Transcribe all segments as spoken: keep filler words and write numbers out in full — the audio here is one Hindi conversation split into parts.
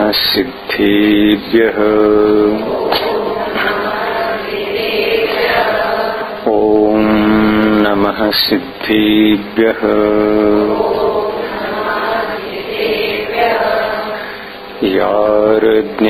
सिद्धेभ्यः। ॐ नमः सिद्धेभ्यः। यार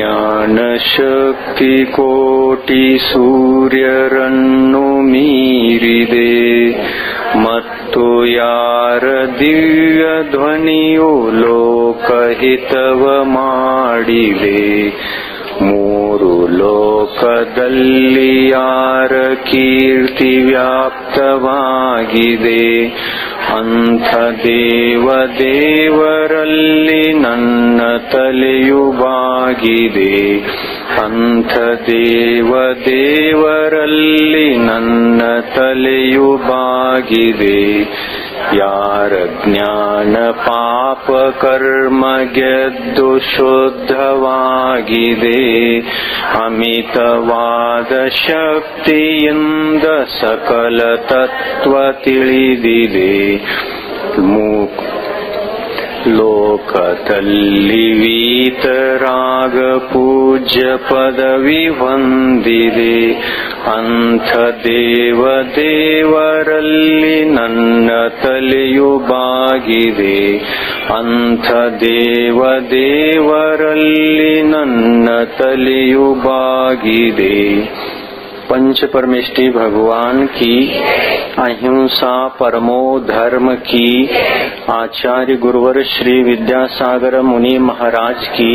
ज्ञानशक्तिकोटिसूर्यरन्नु मीरिदे मत्तो यार दिव्यध्वनियो लोकहितव ಮಾಡಿದೆ ಮೂರು ಲೋಕದಲ್ಲಿ ಯಾರ ಕೀರ್ತಿ ವ್ಯಾಪ್ತವಾಗಿದೆ ಅಂಥ ದೇವ ದೇವರಲ್ಲಿ ನನ್ನ ತಲೆಯು ಬಾಗಿದೆ ಅಂಥ ದೇವ ದೇವರಲ್ಲಿ ನನ್ನ ತಲೆಯು ಬಾಗಿದೆ ಯಾರ ಜ್ಞಾನ ಪಾಪ ಕರ್ಮ ಗೆದ್ದು ಶುದ್ಧವಾಗಿದೆ ಅಮಿತವಾದ ಶಕ್ತಿಯಿಂದ ಸಕಲ ತತ್ವ ತಿಳಿದಿದೆ ಮೂಕ್ ಲೋಕದಲ್ಲಿ ವೀತರಾಗ ಪೂಜ್ಯ ಪದವಿ ಹೊಂದಿದೆ ಅಂಥ ದೇವ ದೇವರಲ್ಲಿ ನನ್ನ ತಲೆಯು ಬಾಗಿದೆ ಅಂಥ ದೇವ ದೇವರಲ್ಲಿ ನನ್ನ ತಲೆಯು ಬಾಗಿದೆ। पंच परमेष्टि भगवान की अहिंसा परमो धर्म की आचार्य गुरुवर श्री विद्यासागर मुनि महाराज की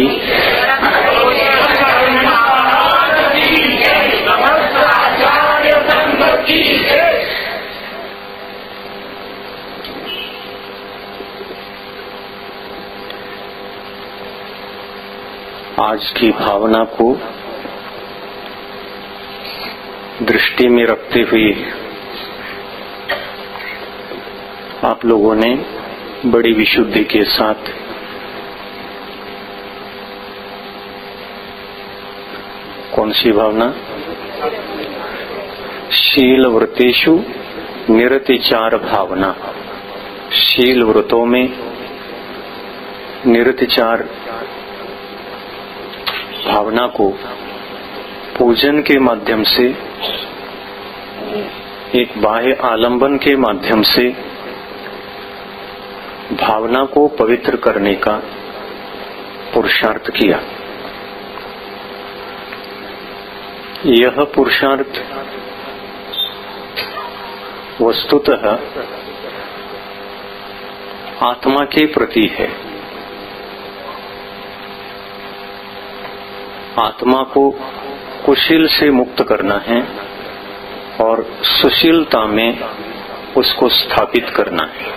आज की भावना को दृष्टि में रखते हुए आप लोगों ने बड़ी विशुद्धि के साथ कौन सी भावना? शील व्रतेषु निरतिचार भावना। शील व्रतों में निरतिचार भावना को पूजन के माध्यम से एक बाह्य आलंबन के माध्यम से भावना को पवित्र करने का पुरुषार्थ किया। यह पुरुषार्थ वस्तुतः आत्मा के प्रति है। आत्मा को कुशील से मुक्त करना है और सुशीलता में उसको स्थापित करना है।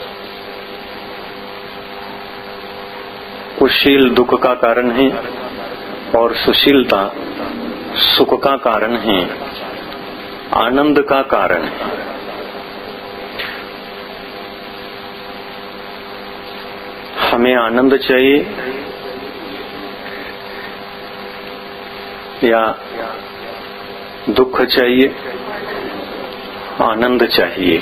कुशील दुख का कारण है और सुशीलता सुख का कारण है, आनंद का कारण है। हमें आनंद चाहिए या दुख चाहिए? आनंद चाहिए।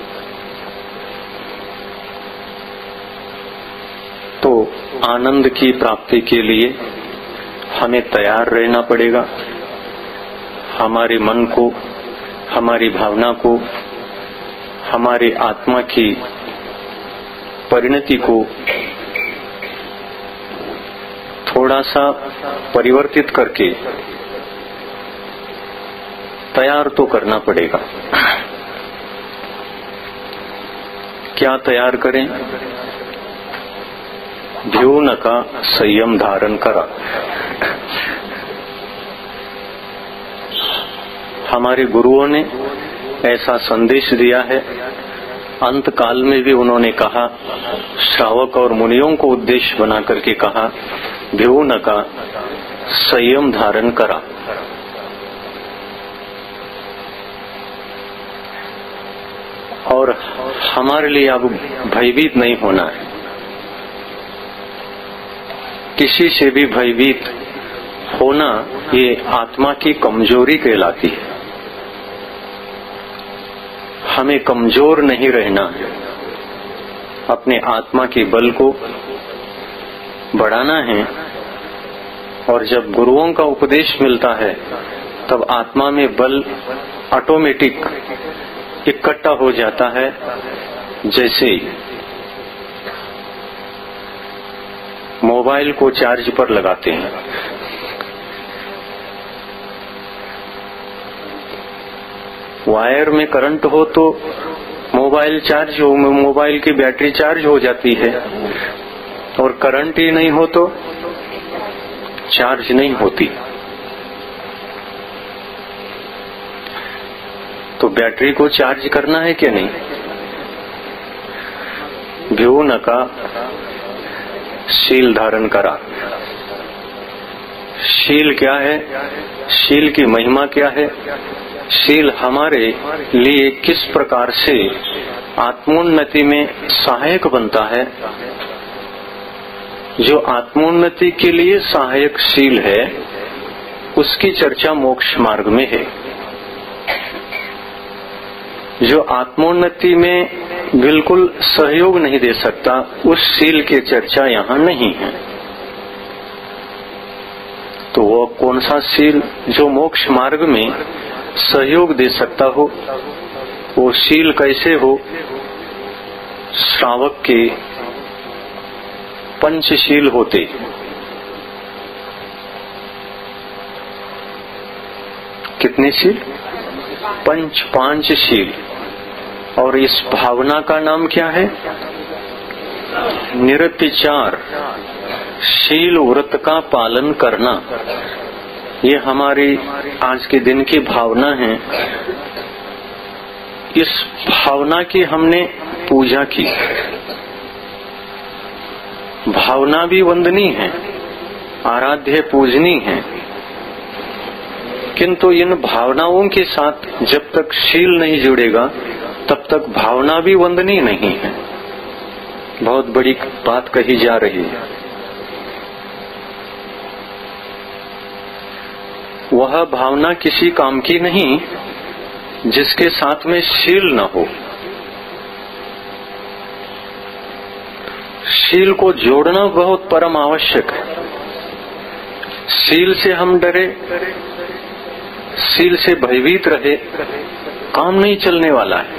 तो आनंद की प्राप्ति के लिए हमें तैयार रहना पड़ेगा। हमारे मन को, हमारी भावना को, हमारी आत्मा की परिणति को थोड़ा सा परिवर्तित करके तैयार तो करना पड़ेगा। क्या तैयार करें? ध्योन का संयम धारण करा। हमारे गुरुओं ने ऐसा संदेश दिया है। अंत काल में भी उन्होंने कहा, श्रावक और मुनियों को उद्देश्य बना करके कहा, ध्योन का संयम धारण करा। और हमारे लिए अब भयभीत नहीं होना है। किसी से भी भयभीत होना ये आत्मा की कमजोरी कहलाती है। हमें कमजोर नहीं रहना है, अपने आत्मा के बल को बढ़ाना है और जब गुरुओं का उपदेश मिलता है तब आत्मा में बल ऑटोमेटिक इकट्ठा हो जाता है। जैसे मोबाइल को चार्ज पर लगाते हैं, वायर में करंट हो तो मोबाइल चार्ज हो, मोबाइल की बैटरी चार्ज हो जाती है, और करंट ही नहीं हो तो चार्ज नहीं होती। तो बैटरी को चार्ज करना है क्या नहीं? भ्यून का शील धारण करा। शील क्या है? शील की महिमा क्या है? शील हमारे लिए किस प्रकार से आत्मोन्नति में सहायक बनता है? जो आत्मोन्नति के लिए सहायक शील है उसकी चर्चा मोक्ष मार्ग में है। जो आत्मोन्नति में बिल्कुल सहयोग नहीं दे सकता उस शील की चर्चा यहाँ नहीं है। तो वो कौन सा शील जो मोक्ष मार्ग में सहयोग दे सकता हो? वो शील कैसे हो? श्रावक के पंचशील होते। कितने शील? पंच पांच शील। और इस भावना का नाम क्या है? निरतिचार, शील व्रत का पालन करना। ये हमारी आज के दिन की भावना है। इस भावना की हमने पूजा की। भावना भी वंदनीय है, आराध्य पूजनीय है, किंतु इन भावनाओं के साथ जब तक शील नहीं जुड़ेगा तब तक भावना भी वंदनीय नहीं है। बहुत बड़ी बात कही जा रही है। वह भावना किसी काम की नहीं जिसके साथ में शील न हो। शील को जोड़ना बहुत परम आवश्यक है। शील से हम डरे, शील से भयभीत रहे, काम नहीं चलने वाला है।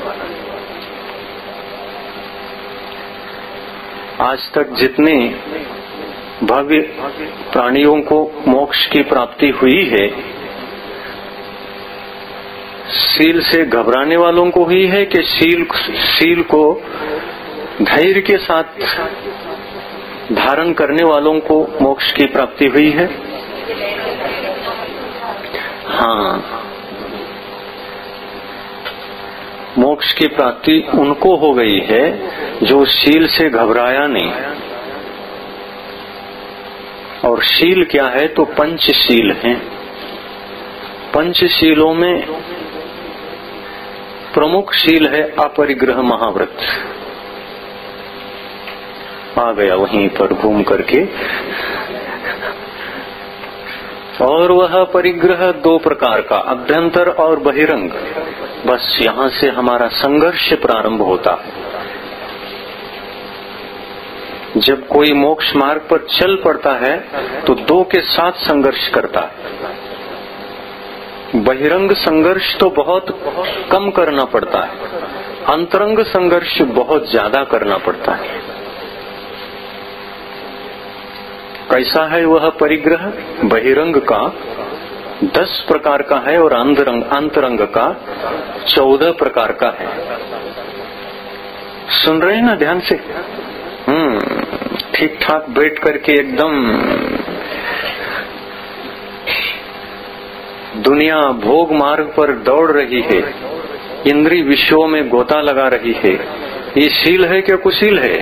आज तक जितने भव्य प्राणियों को मोक्ष की प्राप्ति हुई है, शील से घबराने वालों को हुई है कि शील शील को धैर्य के साथ धारण करने वालों को मोक्ष की प्राप्ति हुई है? हाँ, मोक्ष की प्राप्ति उनको हो गई है जो शील से घबराया नहीं। और शील क्या है? तो पंचशील हैं। पंचशीलों में प्रमुख शील है अपरिग्रह महाव्रत। आ गया वहीं पर घूम करके। और वह परिग्रह दो प्रकार का, अभ्यंतर और बहिरंग। बस यहाँ से हमारा संघर्ष प्रारंभ होता है। जब कोई मोक्ष मार्ग पर चल पड़ता है तो दो के साथ संघर्ष करता है। बहिरंग संघर्ष तो बहुत कम करना पड़ता है, अंतरंग संघर्ष बहुत ज्यादा करना पड़ता है। कैसा है वह परिग्रह? बहिरंग का दस प्रकार का है और अंतरंग अंतरंग का चौदह प्रकार का है। सुन रहे हैं ना ध्यान से? हम्म ठीक ठाक बैठ करके एकदम दुनिया भोग मार्ग पर दौड़ रही है, इंद्रिय विषयों में गोता लगा रही है। ये शील है क्या कुशील है?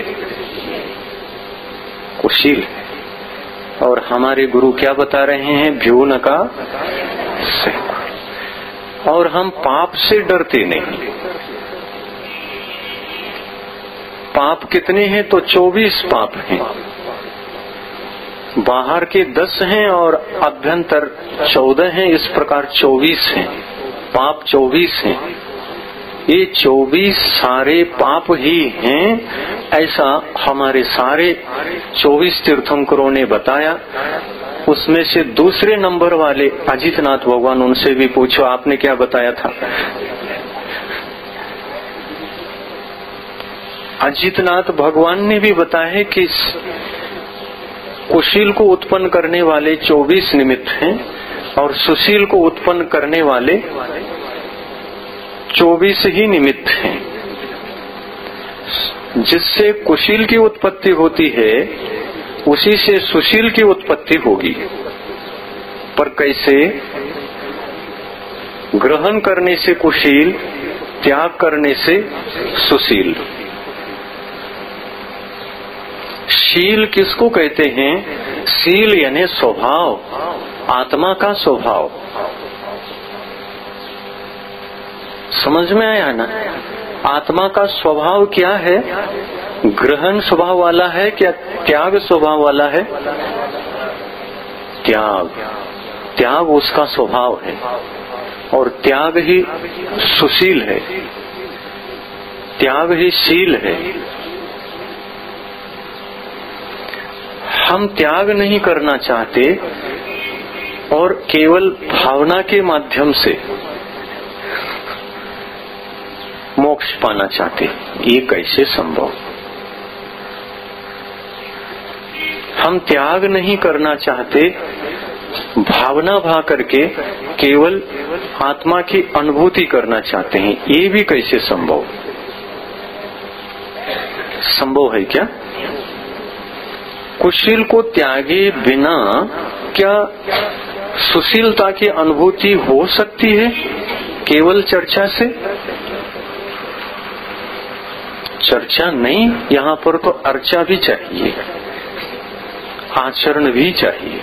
कुशील है। और हमारे गुरु क्या बता रहे हैं? भ्यून का सेवन। और हम पाप से डरते नहीं। पाप कितने हैं? तो चौबीस पाप हैं। बाहर के दस हैं और अभ्यंतर चौदह हैं। इस प्रकार चौबीस हैं, पाप चौबीस हैं। ये चौबीस सारे पाप ही हैं, ऐसा हमारे सारे चौबीस तीर्थंकरों ने बताया। उसमें से दूसरे नंबर वाले अजितनाथ भगवान, उनसे भी पूछो आपने क्या बताया था। अजितनाथ भगवान ने भी बताया कि कुशील को उत्पन्न करने वाले चौबीस निमित्त हैं और सुशील को उत्पन्न करने वाले चौबीस ही निमित्त हैं। जिससे कुशील की उत्पत्ति होती है उसी से सुशील की उत्पत्ति होगी। पर कैसे? ग्रहण करने से कुशील, त्याग करने से सुशील। शील किसको कहते हैं? शील यानी स्वभाव, आत्मा का स्वभाव। समझ में आया ना? आत्मा का स्वभाव क्या है? ग्रहण स्वभाव वाला है क्या त्याग स्वभाव वाला है? त्याग। त्याग उसका स्वभाव है और त्याग ही सुशील है, त्याग ही शील है। हम त्याग नहीं करना चाहते और केवल भावना के माध्यम से मोक्ष पाना चाहते, ये कैसे संभव? हम त्याग नहीं करना चाहते, भावना भा करके केवल आत्मा की अनुभूति करना चाहते हैं, ये भी कैसे संभव? संभव है क्या? कुशील को त्यागे बिना क्या सुशीलता की अनुभूति हो सकती है केवल चर्चा से? चर्चा नहीं, यहाँ पर तो अर्चा भी चाहिए, आचरण भी चाहिए।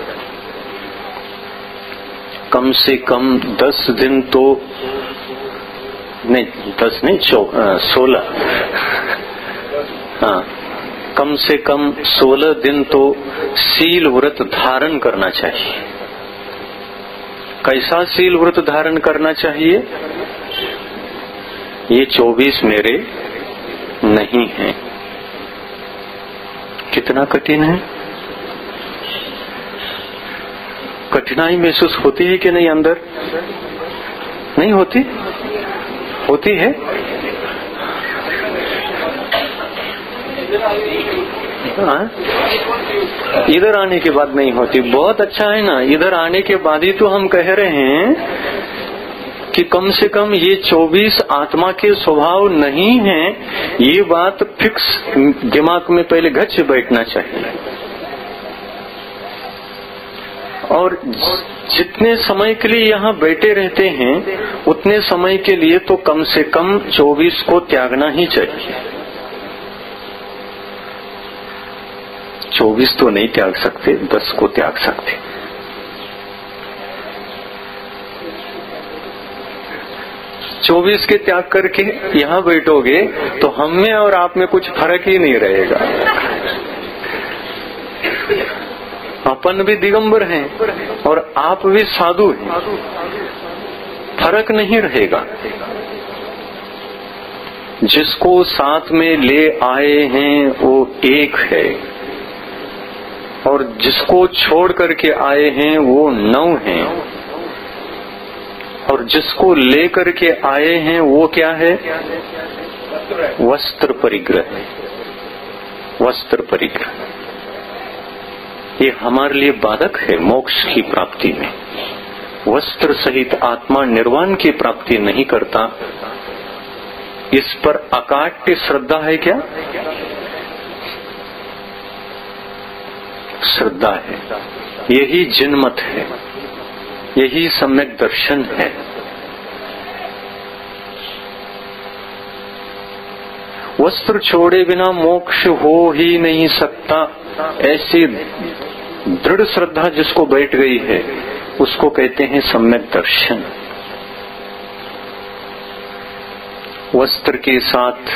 कम से कम दस दिन तो नहीं, दस नहीं चौ सोलह हाँ, कम से कम सोलह दिन तो शील व्रत धारण करना चाहिए। कैसा शील व्रत धारण करना चाहिए? ये चौबीस मेरे नहीं है। कितना कठिन है? कठिनाई महसूस होती है कि नहीं? अंदर नहीं होती? होती है। हाँ? इधर आने के बाद नहीं होती। बहुत अच्छा है ना, इधर आने के बाद ही तो हम कह रहे हैं कि कम से कम ये चौबीस आत्मा के स्वभाव नहीं है। ये बात फिक्स दिमाग में पहले घर से बैठना चाहिए। और जितने समय के लिए यहाँ बैठे रहते हैं उतने समय के लिए तो कम से कम चौबीस को त्यागना ही चाहिए। चौबीस तो नहीं त्याग सकते, दस को त्याग सकते। चौबीस के त्याग करके यहाँ बैठोगे तो हम में और आप में कुछ फर्क ही नहीं रहेगा। अपन भी दिगंबर हैं और आप भी साधु हैं, फर्क नहीं रहेगा। जिसको साथ में ले आए हैं वो एक है और जिसको छोड़ करके आए हैं वो नौ हैं और जिसको ले करके आए हैं वो क्या है? वस्त्र परिग्रह है। वस्त्र परिग्रह ये हमारे लिए बाधक है मोक्ष की प्राप्ति में। वस्त्र सहित आत्मा निर्वाण की प्राप्ति नहीं करता। इस पर अकाट्य श्रद्धा है क्या? श्रद्धा है। यही जिनमत है, यही सम्यक दर्शन है। वस्त्र छोड़े बिना मोक्ष हो ही नहीं सकता, ऐसी दृढ़ श्रद्धा जिसको बैठ गई है उसको कहते हैं सम्यक दर्शन। वस्त्र के साथ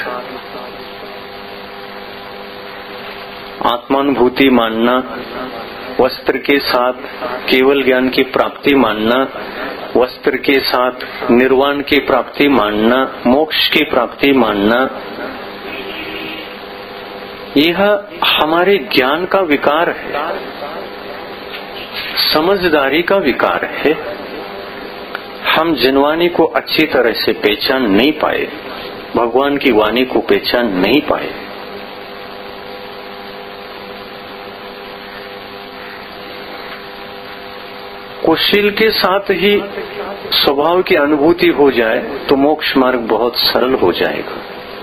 आत्मानुभूति मानना, वस्त्र के साथ केवल ज्ञान की प्राप्ति मानना, वस्त्र के साथ निर्वाण की प्राप्ति मानना, मोक्ष की प्राप्ति मानना, यह हमारे ज्ञान का विकार है, समझदारी का विकार है। हम जिनवाणी को अच्छी तरह से पहचान नहीं पाए, भगवान की वाणी को पहचान नहीं पाए। कुशील के साथ ही स्वभाव की अनुभूति हो जाए तो मोक्ष मार्ग बहुत सरल हो जाएगा,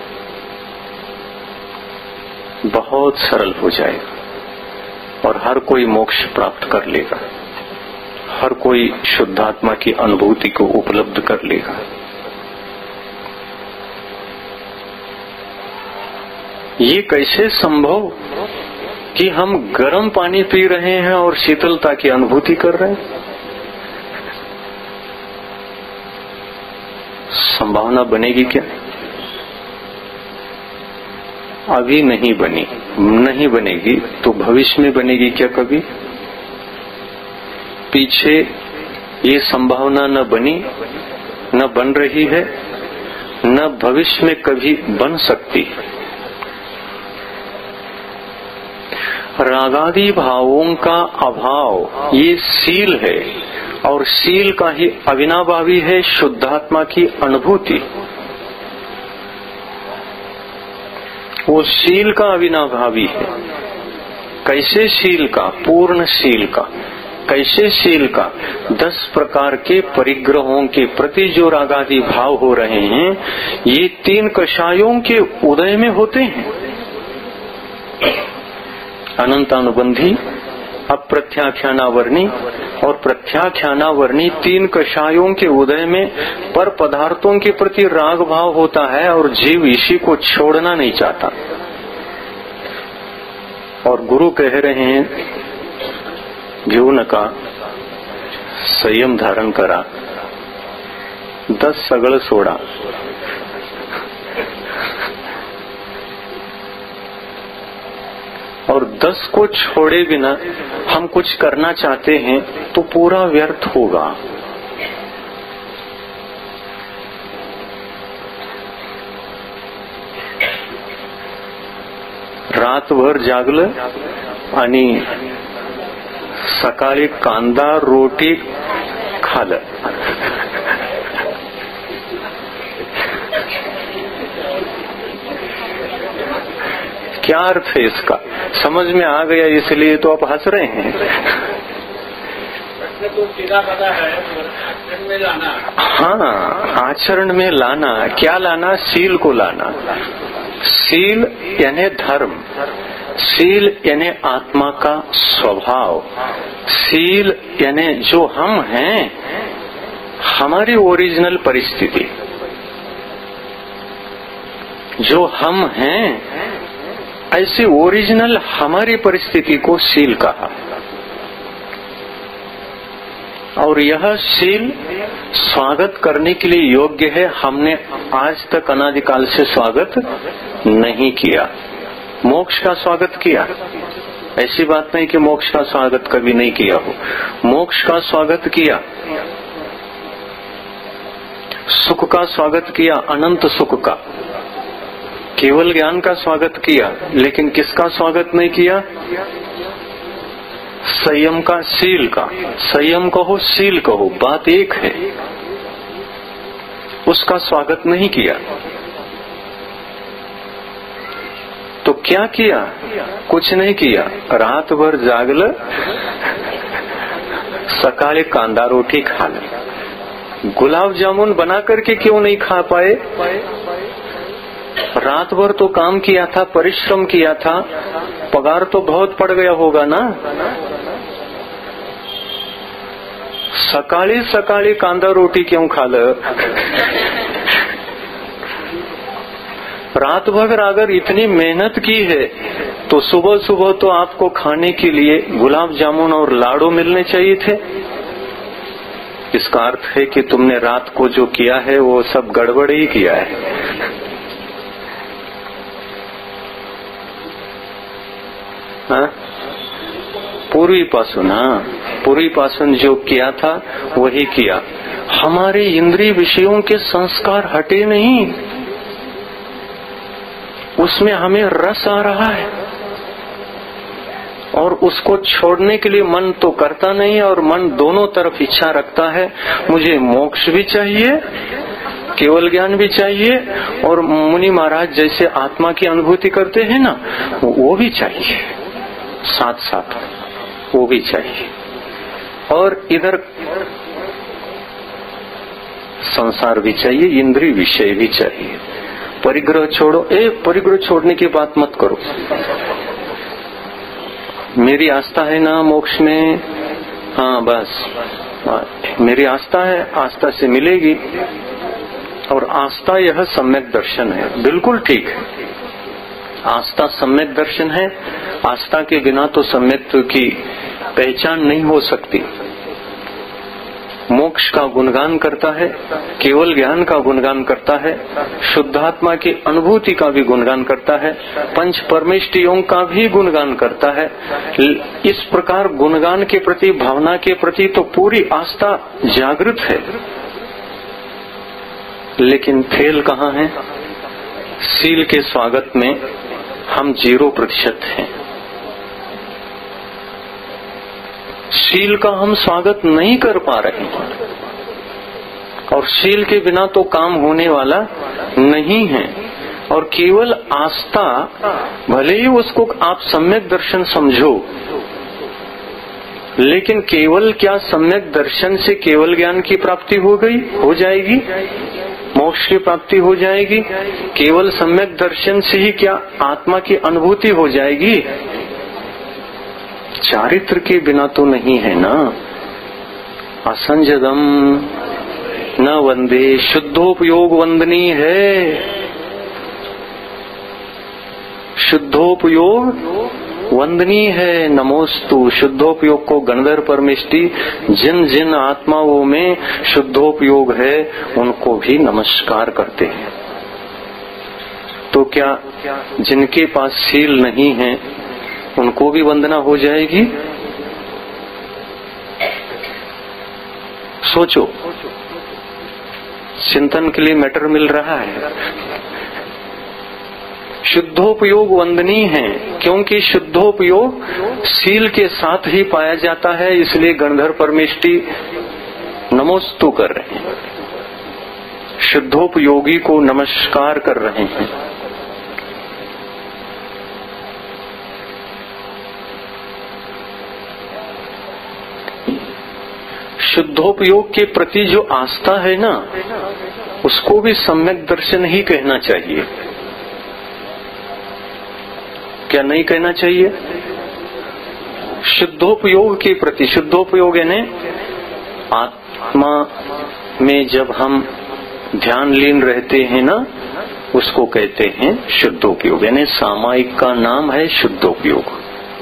बहुत सरल हो जाएगा और हर कोई मोक्ष प्राप्त कर लेगा, हर कोई शुद्धात्मा की अनुभूति को उपलब्ध कर लेगा। ये कैसे संभव कि हम गर्म पानी पी रहे हैं और शीतलता की अनुभूति कर रहे हैं? संभावना बनेगी क्या? अभी नहीं बनी, नहीं बनेगी तो भविष्य में बनेगी क्या कभी? पीछे ये संभावना न बनी, न बन रही है, न भविष्य में कभी बन सकती। रागादि भावों का अभाव ये सील है और सील का ही अविनाभावी है शुद्धात्मा की अनुभूति। वो शील का अविनाभावी है। कैसे शील का? पूर्ण शील का। कैसे शील का? दस प्रकार के परिग्रहों के प्रति जो रागादि भाव हो रहे हैं, ये तीन कषायों के उदय में होते हैं। अनंतानुबंधी, अप्रत्याख्यानावर्णी और प्रत्याख्यानावर्णी तीन कषायों के उदय में पर पदार्थों के प्रति राग भाव होता है और जीव इसी को छोड़ना नहीं चाहता। और गुरु कह रहे हैं, घेऊ नका, संयम धारण करा, दस सगळ सोडा। और दस को छोड़े बिना हम कुछ करना चाहते हैं तो पूरा व्यर्थ होगा। रात भर जागलं आणि सकाळी कांदा रोटी खालं, क्या अर्थ है इसका? समझ में आ गया इसलिए तो आप हंस रहे हैं। तो सीधा पता है, आचरण में लाना। हाँ, आचरण में लाना। क्या लाना? सील को लाना। सील यानी धर्म, सील यानी आत्मा का स्वभाव, सील यानी जो हम हैं, हमारी ओरिजिनल परिस्थिति, जो हम हैं ऐसी ओरिजिनल हमारी परिस्थिति को शील कहा। और यह शील स्वागत करने के लिए योग्य है। हमने आज तक अनादिकाल से स्वागत नहीं किया। मोक्ष का स्वागत किया, ऐसी बात नहीं कि मोक्ष का स्वागत कभी नहीं किया हो। मोक्ष का स्वागत किया, सुख का स्वागत किया, अनंत सुख का, केवल ज्ञान का स्वागत किया, लेकिन किसका स्वागत नहीं किया? संयम का, शील का। संयम कहो, शील कहो, बात एक है। उसका स्वागत नहीं किया। तो क्या किया? कुछ नहीं किया। रात भर जागल, सकाळे कांदा रोटी खाल। गुलाब जामुन बना करके क्यों नहीं खा पाए? रात भर तो काम किया था, परिश्रम किया था, पगार तो बहुत पड़ गया होगा ना। सकाळी सकाळी कांदा रोटी क्यों खालं? रात भर अगर इतनी मेहनत की है तो सुबह सुबह तो आपको खाने के लिए गुलाब जामुन और लाडू मिलने चाहिए थे। इसका अर्थ है कि तुमने रात को जो किया है वो सब गड़बड़ ही किया है। हाँ? पूर्वीपासून, हाँ, पूर्वीपासून जो किया था वही किया। हमारे इंद्रिय विषयों के संस्कार हटे नहीं, उसमें हमें रस आ रहा है और उसको छोड़ने के लिए मन तो करता नहीं, और मन दोनों तरफ इच्छा रखता है, मुझे मोक्ष भी चाहिए, केवल ज्ञान भी चाहिए, और मुनि महाराज जैसे आत्मा की अनुभूति करते हैं ना, वो भी चाहिए, साथ साथ वो भी चाहिए। और इधर संसार भी चाहिए, इंद्रिय विषय भी चाहिए। परिग्रह छोड़ो, ए परिग्रह छोड़ने की बात मत करो। मेरी आस्था है ना मोक्ष में, हाँ बस मेरी आस्था है, आस्था से मिलेगी। और आस्था यह सम्यक दर्शन है, बिल्कुल ठीक है। आस्था सम्यक दर्शन है। आस्था के बिना तो सम्यक्त्व की पहचान नहीं हो सकती। मोक्ष का गुणगान करता है, केवल ज्ञान का गुणगान करता है, शुद्धात्मा की अनुभूति का भी गुणगान करता है, पंच परमेष्टियों का भी गुणगान करता है। इस प्रकार गुणगान के प्रति, भावना के प्रति तो पूरी आस्था जागृत है। लेकिन फेल कहाँ है? सील के स्वागत में हम जीरो प्रतिशत हैं। शील का हम स्वागत नहीं कर पा रहे हैं, और शील के बिना तो काम होने वाला नहीं है। और केवल आस्था, भले ही उसको आप सम्यक दर्शन समझो, लेकिन केवल क्या सम्यक दर्शन से केवल ज्ञान की प्राप्ति हो गई, हो जाएगी, मोक्ष की प्राप्ति हो जाएगी? केवल सम्यक दर्शन से ही क्या आत्मा की अनुभूति हो जाएगी? चारित्र के बिना तो नहीं है ना। असंजदम न वंदे, शुद्धोपयोग वंदनी है। शुद्धोपयोग वंदनी है। नमोस्तु, शुद्धोपयोग को गंधर्व परमेष्टि जिन जिन आत्माओं में शुद्धोपयोग है उनको भी नमस्कार करते हैं। तो क्या जिनके पास शील नहीं है उनको भी वंदना हो जाएगी? सोचो, चिंतन के लिए मैटर मिल रहा है। शुद्धोपयोग वंदनीय है, क्योंकि शुद्धोपयोग शील के साथ ही पाया जाता है, इसलिए गंधर्व परमेष्टि नमोस्तु कर रहे हैं, शुद्धोपयोगी को नमस्कार कर रहे हैं। शुद्धोपयोग के प्रति जो आस्था है ना, उसको भी सम्यक दर्शन ही कहना चाहिए। क्या नहीं कहना चाहिए? शुद्धोपयोग के प्रति, शुद्धोपयोग यानी आत्मा में जब हम ध्यान लीन रहते हैं ना, उसको कहते हैं शुद्धोपयोग, यानी सामायिक का नाम है शुद्धोपयोग।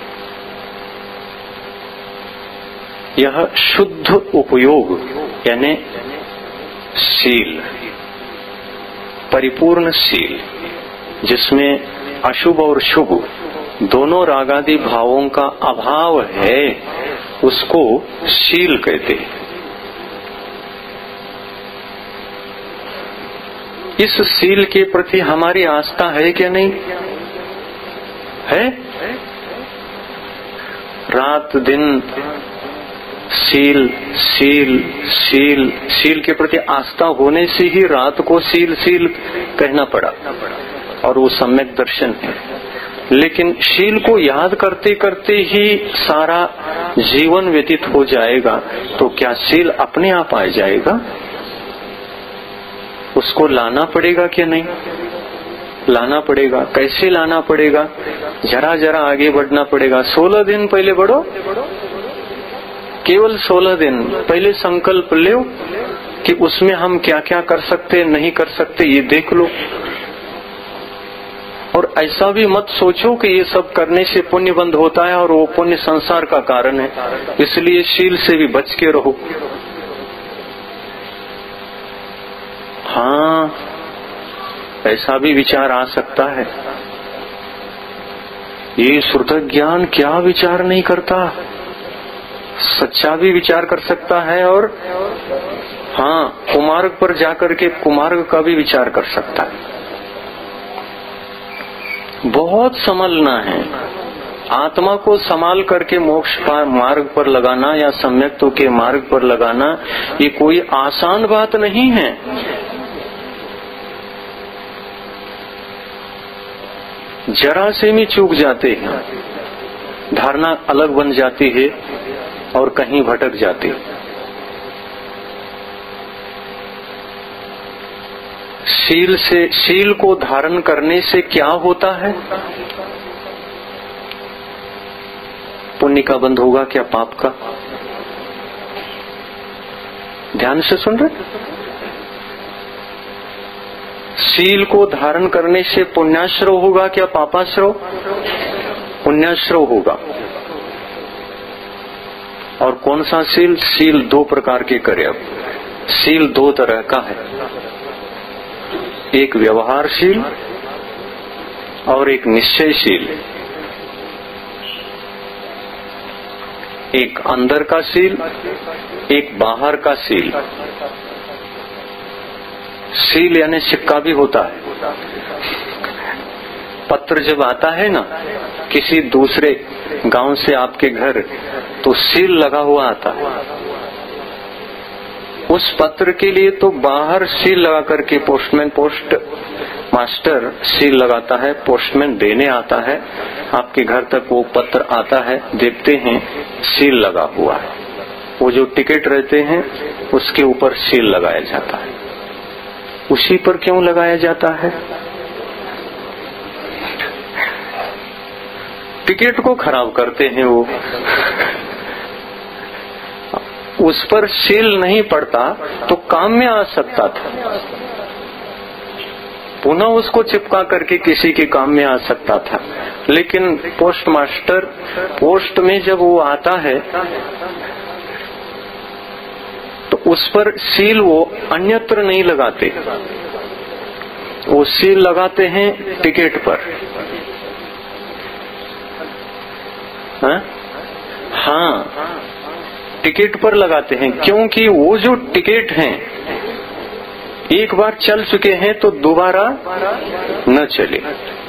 यह शुद्ध उपयोग यानी शील, परिपूर्ण शील, जिसमें अशुभ और शुभ दोनों रागादि भावों का अभाव है, उसको शील कहते हैं। इस शील के प्रति हमारी आस्था है क्या नहीं है? रात दिन शील शील शील शील के प्रति आस्था होने से ही रात को शील शील कहना पड़ा, और वो सम्यक दर्शन है। लेकिन शील को याद करते करते ही सारा जीवन व्यतीत हो जाएगा, तो क्या शील अपने आप आ जाएगा? उसको लाना पड़ेगा क्या नहीं? लाना पड़ेगा। कैसे लाना पड़ेगा? जरा जरा आगे बढ़ना पड़ेगा। सोलह दिन पहले बढ़ो, केवल सोलह दिन पहले संकल्प लो कि उसमें हम क्या क्या कर सकते नहीं कर सकते, ये देख लो। और ऐसा भी मत सोचो कि ये सब करने से पुण्य बंद होता है और वो पुण्य संसार का कारण है, इसलिए शील से भी बच के रहो। हाँ, ऐसा भी विचार आ सकता है। ये श्रुत ज्ञान क्या विचार नहीं करता? सच्चा भी विचार कर सकता है, और हाँ, कुमार्ग पर जाकर के कुमार्ग का भी विचार कर सकता है। बहुत संभलना है, आत्मा को संभाल करके मोक्ष मार्ग पर लगाना या सम्यक्त्व के मार्ग पर लगाना ये कोई आसान बात नहीं है। जरा से भी चूक जाते हैं, धारणा अलग बन जाती है और कहीं भटक जाती है। शील से, शील को धारण करने से क्या होता है? पुण्य का बंध होगा क्या पाप का? ध्यान से सुन रहे? शील को धारण करने से पुण्याश्रव होगा क्या पापाश्रव? पुण्याश्रव होगा। और कौन सा शील? शील दो प्रकार के करे। अब शील दो तरह का है, एक व्यवहारशील और एक निश्चयशील। एक अंदर का शील, एक बाहर का शील। शील यानी सिक्का भी होता है। पत्र जब आता है ना किसी दूसरे गांव से आपके घर, तो सील लगा हुआ आता है। उस पत्र के लिए तो बाहर सील लगा करके पोस्टमैन, पोस्ट मास्टर सील लगाता है, पोस्टमैन देने आता है, आपके घर तक वो पत्र आता है, देखते हैं सील लगा हुआ है। वो जो टिकट रहते हैं उसके ऊपर सील लगाया जाता है। उसी पर क्यों लगाया जाता है? टिकट को खराब करते हैं वो। उस पर सील नहीं पड़ता तो काम में आ सकता था, पुनः उसको चिपका करके किसी के काम में आ सकता था। लेकिन पोस्ट मास्टर पोस्ट में जब वो आता है तो उस पर सील वो अन्यत्र नहीं लगाते, वो सील लगाते हैं टिकट पर। हाँ, हाँ टिकट पर लगाते हैं, क्योंकि वो जो टिकट हैं एक बार चल चुके हैं तो दोबारा न चले।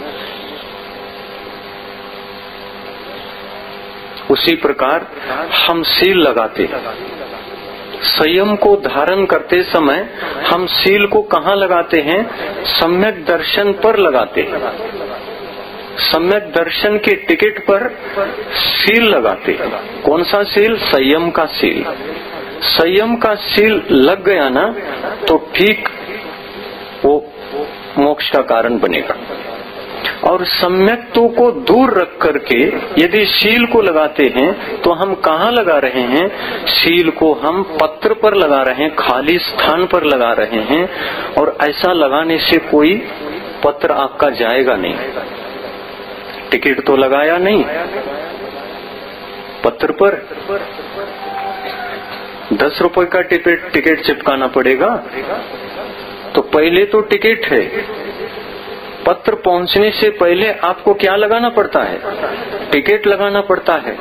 उसी प्रकार हम सील लगाते हैं। संयम को धारण करते समय हम सील को कहाँ लगाते हैं? सम्यक दर्शन पर लगाते हैं। सम्यक दर्शन के टिकट पर सील लगाते हैं। कौन सा सील? संयम का सील। संयम का सील लग गया ना तो ठीक वो मोक्ष का कारण बनेगा। और सम्यक्त्व को दूर रख करके यदि शील को लगाते हैं तो हम कहाँ लगा रहे हैं? शील को हम पत्र पर लगा रहे हैं, खाली स्थान पर लगा रहे हैं। और ऐसा लगाने से कोई पत्र आपका जाएगा नहीं। टिकट तो लगाया नहीं, पत्र पर दस रुपए का टिकट टिकट चिपकाना पड़ेगा। तो पहले तो टिकट है, पत्र पहुंचने से पहले आपको क्या लगाना पड़ता है? टिकट लगाना पड़ता है।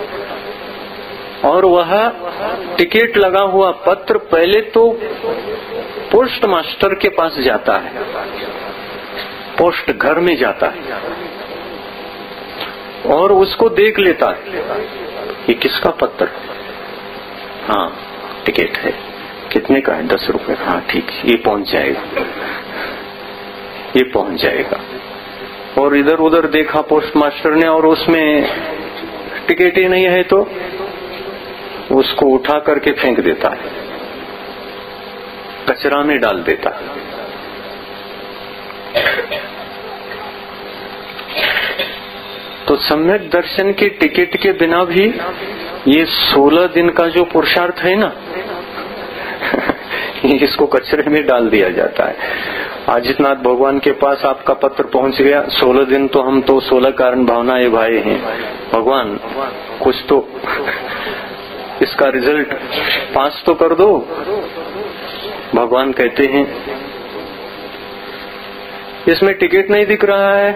और वह टिकट लगा हुआ पत्र पहले तो पोस्ट मास्टर के पास जाता है, पोस्ट घर में जाता है और उसको देख लेता है, ये किसका पत्र? हाँ टिकट है। कितने का है? दस रुपए। हाँ ठीक, ये पहुंच जाएगा, ये पहुंच जाएगा। और इधर उधर देखा पोस्ट मास्टर ने और उसमें टिकट ही नहीं है तो उसको उठा करके फेंक देता है, कचरा में डाल देता है। तो सम्यक दर्शन के टिकट के बिना भी ये सोलह दिन का जो पुरुषार्थ है ना इसको कचरे में डाल दिया जाता है। आदित्यनाथ भगवान के पास आपका पत्र पहुंच गया, सोलह दिन तो हम तो सोलह कारण भावनाएं भाई हैं, भगवान कुछ तो इसका रिजल्ट पास तो कर दो। भगवान कहते हैं इसमें टिकट नहीं दिख रहा है।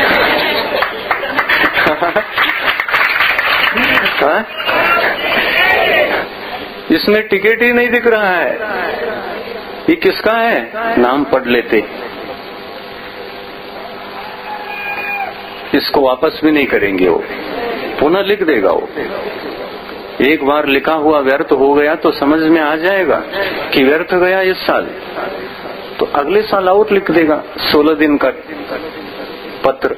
हाँ? इसमें टिकट ही नहीं दिख रहा है, ये किसका है? नाम पढ़ लेते, इसको वापस भी नहीं करेंगे वो। पुनः लिख देगा वो। एक बार लिखा हुआ व्यर्थ हो गया तो समझ में आ जाएगा कि व्यर्थ गया इस साल, तो अगले साल और लिख देगा सोलह दिन का पत्र।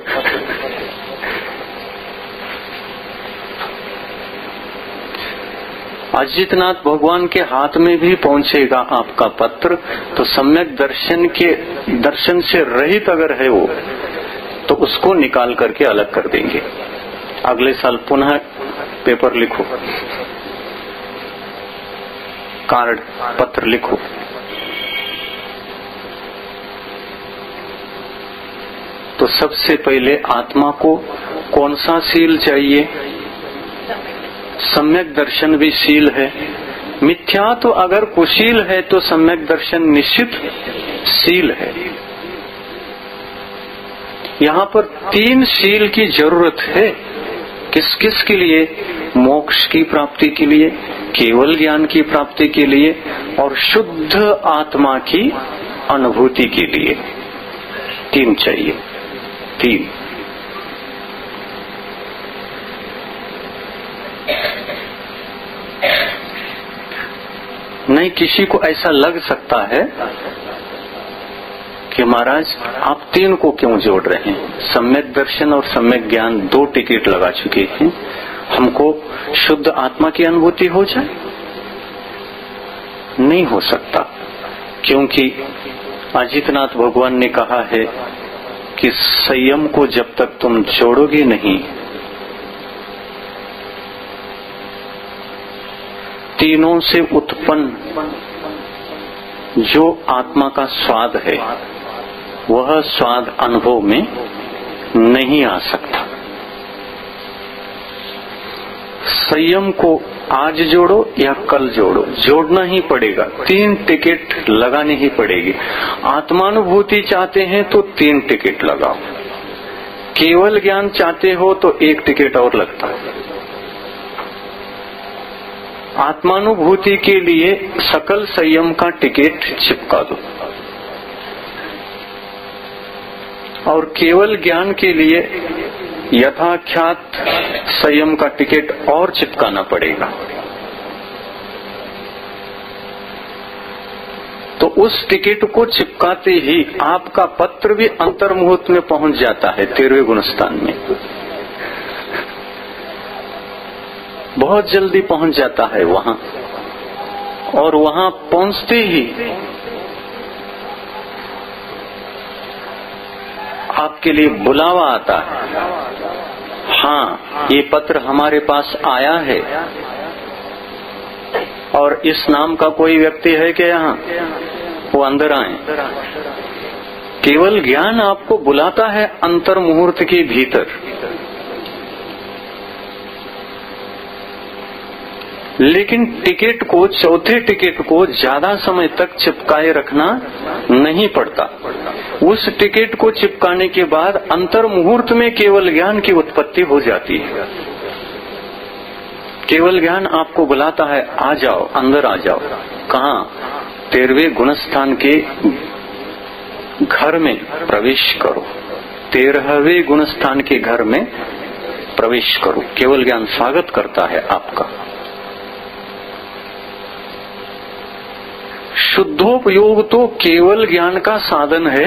अजितनाथ भगवान के हाथ में भी पहुंचेगा आपका पत्र, तो सम्यक दर्शन के दर्शन से रहित अगर है वो, तो उसको निकाल करके अलग कर देंगे। अगले साल पुनः पेपर लिखो, कार्ड पत्र लिखो। तो सबसे पहले आत्मा को कौन सा शील चाहिए? सम्यक दर्शन भी शील है। मिथ्या तो अगर कुशील है तो सम्यक दर्शन निश्चित शील है। यहाँ पर तीन शील की जरूरत है। किस किस के लिए? मोक्ष की प्राप्ति के लिए, केवल ज्ञान की प्राप्ति के लिए और शुद्ध आत्मा की अनुभूति के लिए। तीन चाहिए, तीन। नहीं, किसी को ऐसा लग सकता है कि महाराज आप तीन को क्यों जोड़ रहे हैं? सम्यक दर्शन और सम्यक ज्ञान दो टिकट लगा चुके हैं, हमको शुद्ध आत्मा की अनुभूति हो जाए। नहीं हो सकता, क्योंकि अजितनाथ भगवान ने कहा है कि संयम को जब तक तुम जोड़ोगे नहीं, तीनों से उत्पन्न जो आत्मा का स्वाद है वह स्वाद अनुभव में नहीं आ सकता। संयम को आज जोड़ो या कल जोड़ो, जोड़ना ही पड़ेगा। तीन टिकट लगानी ही पड़ेगी। आत्मानुभूति चाहते हैं तो तीन टिकट लगाओ, केवल ज्ञान चाहते हो तो एक टिकट और लगता है। आत्मानुभूति के लिए सकल संयम का टिकट चिपका दो और केवल ज्ञान के लिए यथाख्यात संयम का टिकट और चिपकाना पड़ेगा। तो उस टिकट को चिपकाते ही आपका पत्र भी अंतर्मुहूर्त में पहुंच जाता है तेरहवें गुणस्थान में, बहुत जल्दी पहुंच जाता है वहां। और वहां पहुंचते ही आपके लिए बुलावा आता है, हाँ ये पत्र हमारे पास आया है और इस नाम का कोई व्यक्ति है क्या यहाँ? वो अंदर आए। केवल ज्ञान आपको बुलाता है अंतर मुहूर्त के भीतर, लेकिन टिकट को, चौथे टिकट को ज्यादा समय तक चिपकाए रखना नहीं पड़ता। उस टिकट को चिपकाने के बाद अंतर मुहूर्त में केवल ज्ञान की उत्पत्ति हो जाती है। केवल ज्ञान आपको बुलाता है, आ जाओ, अंदर आ जाओ। कहाँ? तेरहवें गुणस्थान के घर में प्रवेश करो, तेरहवें गुणस्थान के घर में प्रवेश करो। केवल ज्ञान स्वागत करता है आपका। शुद्धोपयोग तो केवल ज्ञान का साधन है।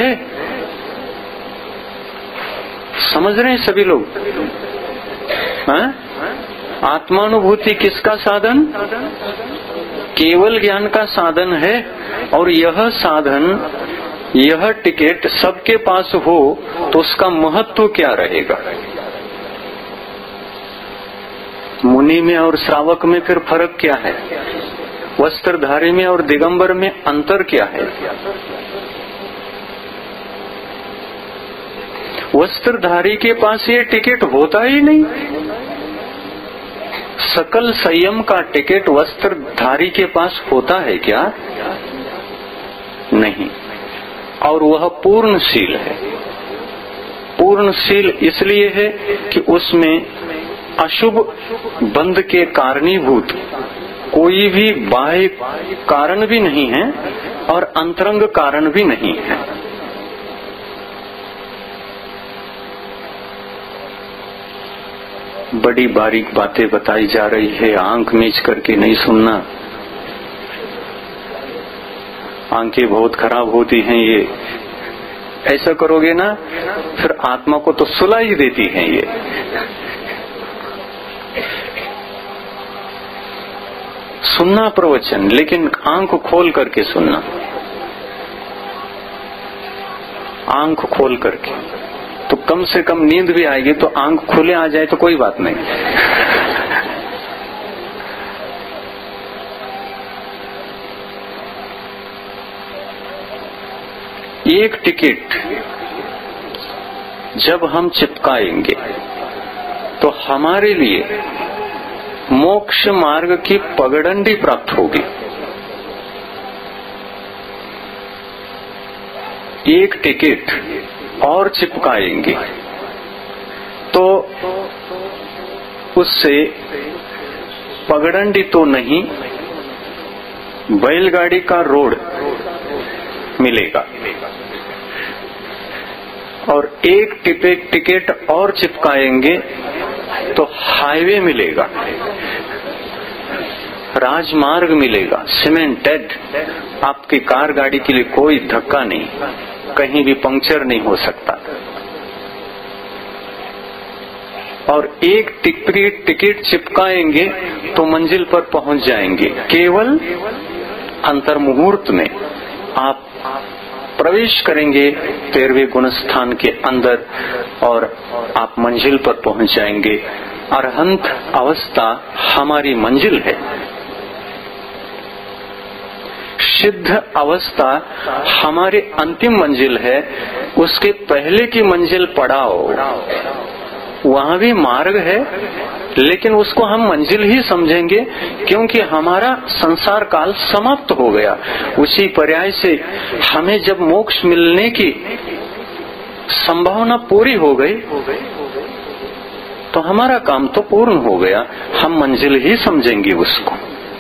समझ रहे हैं सभी लोग? हाँ? आत्मानुभूति किसका साधन? केवल ज्ञान का साधन है। और यह साधन, यह टिकट सबके पास हो तो उसका महत्व क्या रहेगा? मुनि में और श्रावक में फिर फर्क क्या है? वस्त्रधारी में और दिगंबर में अंतर क्या है? वस्त्रधारी के पास ये टिकट होता ही नहीं। सकल संयम का टिकट वस्त्रधारी के पास होता है क्या? नहीं। और वह पूर्णशील है। पूर्णशील इसलिए है कि उसमें अशुभ बंध के कारणीभूत कोई भी बाह्य कारण भी नहीं है और अंतरंग कारण भी नहीं है। बड़ी बारीक बातें बताई जा रही है, आंख मीच करके नहीं सुनना, आंखें बहुत खराब होती हैं ये, ऐसा करोगे ना फिर आत्मा को तो सुला ही देती हैं ये। सुनना प्रवचन, लेकिन आंख खोल करके सुनना, आंख खोल करके, तो कम से कम नींद भी आएगी। तो आंख खुले आ जाए तो कोई बात नहीं। एक टिकट जब हम चिपकाएंगे तो हमारे लिए मोक्ष मार्ग की पगडंडी प्राप्त होगी। एक टिकट और चिपकाएंगे तो उससे पगडंडी तो नहीं, बैलगाड़ी का रोड मिलेगा। और एक टिकट टिकट और चिपकाएंगे तो हाईवे मिलेगा, राजमार्ग मिलेगा, सीमेंटेड। आपकी कार गाड़ी के लिए कोई धक्का नहीं, कहीं भी पंक्चर नहीं हो सकता। और एक टिकट टिकट चिपकाएंगे तो मंजिल पर पहुंच जाएंगे। केवल अंतर्मुहूर्त में आप प्रवेश करेंगे तेरहवें गुण स्थान के अंदर और आप मंजिल पर पहुंच जाएंगे। अरहंत अवस्था हमारी मंजिल है। सिद्ध अवस्था हमारी अंतिम मंजिल है। उसके पहले की मंजिल पड़ाव, वहां भी मार्ग है, लेकिन उसको हम मंजिल ही समझेंगे क्योंकि हमारा संसार काल समाप्त हो गया। उसी पर्याय से हमें जब मोक्ष मिलने की संभावना पूरी हो गई तो हमारा काम तो पूर्ण हो गया, हम मंजिल ही समझेंगे उसको।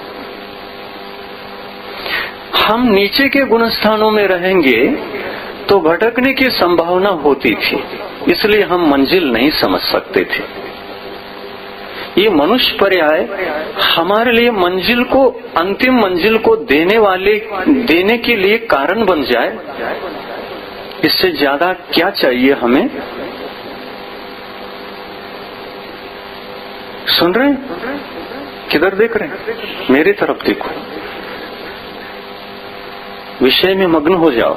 हम नीचे के गुण स्थानों में रहेंगे तो भटकने की संभावना होती थी, इसलिए हम मंजिल नहीं समझ सकते थे। ये मनुष्य पर्याय हमारे लिए मंजिल को, अंतिम मंजिल को देने वाले, देने के लिए कारण बन जाए, इससे ज्यादा क्या चाहिए हमें? सुन रहे हैं? किधर देख रहे हैं? मेरी तरफ देखो, विषय में मग्न हो जाओ।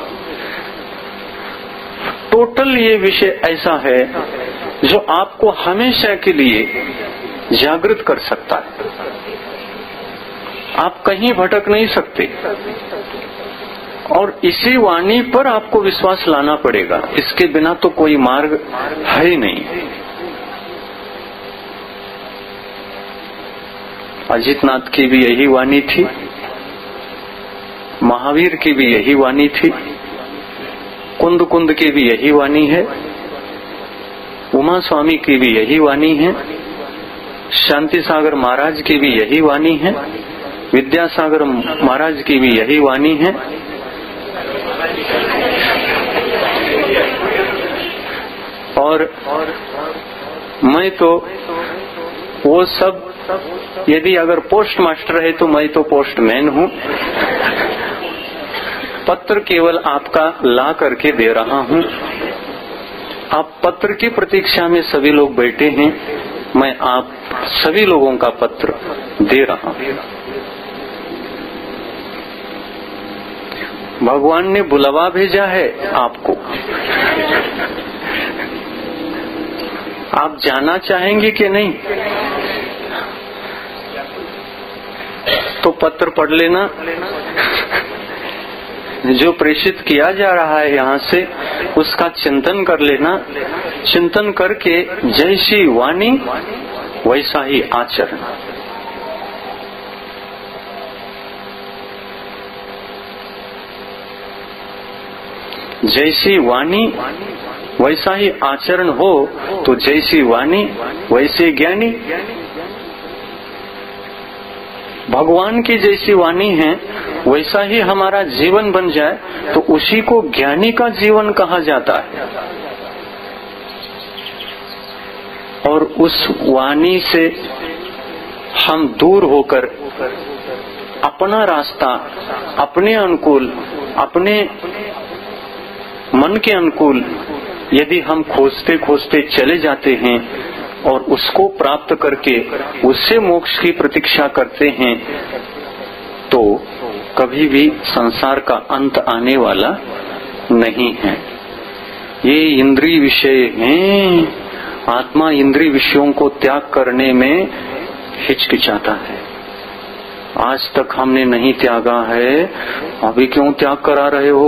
टोटल ये विषय ऐसा है जो आपको हमेशा के लिए जागृत कर सकता है। आप कहीं भटक नहीं सकते और इसी वाणी पर आपको विश्वास लाना पड़ेगा। इसके बिना तो कोई मार्ग है ही नहीं। अजितनाथ की भी यही वाणी थी, महावीर की भी यही वाणी थी, कुंद कुंद की भी यही वाणी है, उमा स्वामी की भी यही वाणी है, शांति सागर महाराज की भी यही वाणी है, विद्यासागर महाराज की भी यही वाणी है। और मैं तो वो सब, यदि अगर पोस्ट मास्टर है तो मैं तो पोस्टमैन हूँ। पत्र केवल आपका ला करके दे रहा हूँ। आप पत्र की प्रतीक्षा में सभी लोग बैठे हैं, मैं आप सभी लोगों का पत्र दे रहा हूँ। भगवान ने बुलावा भेजा है आपको, आप जाना चाहेंगे कि नहीं? तो पत्र पढ़ लेना, जो प्रेषित किया जा रहा है यहाँ से उसका चिंतन कर लेना। चिंतन करके जैसी वाणी वैसा ही आचरण। जैसी वाणी वैसा ही आचरण हो तो जैसी वाणी वैसे ज्ञानी। भगवान की जैसी वाणी है वैसा ही हमारा जीवन बन जाए तो उसी को ज्ञानी का जीवन कहा जाता है। और उस वाणी से हम दूर होकर अपना रास्ता अपने अनुकूल, अपने मन के अनुकूल यदि हम खोजते खोजते चले जाते हैं और उसको प्राप्त करके उससे मोक्ष की प्रतीक्षा करते हैं, तो कभी भी संसार का अंत आने वाला नहीं है। ये इंद्रिय विषय हैं, आत्मा इंद्रिय विषयों को त्याग करने में हिचकिचाता है। आज तक हमने नहीं त्यागा है, अभी क्यों त्याग करा रहे हो?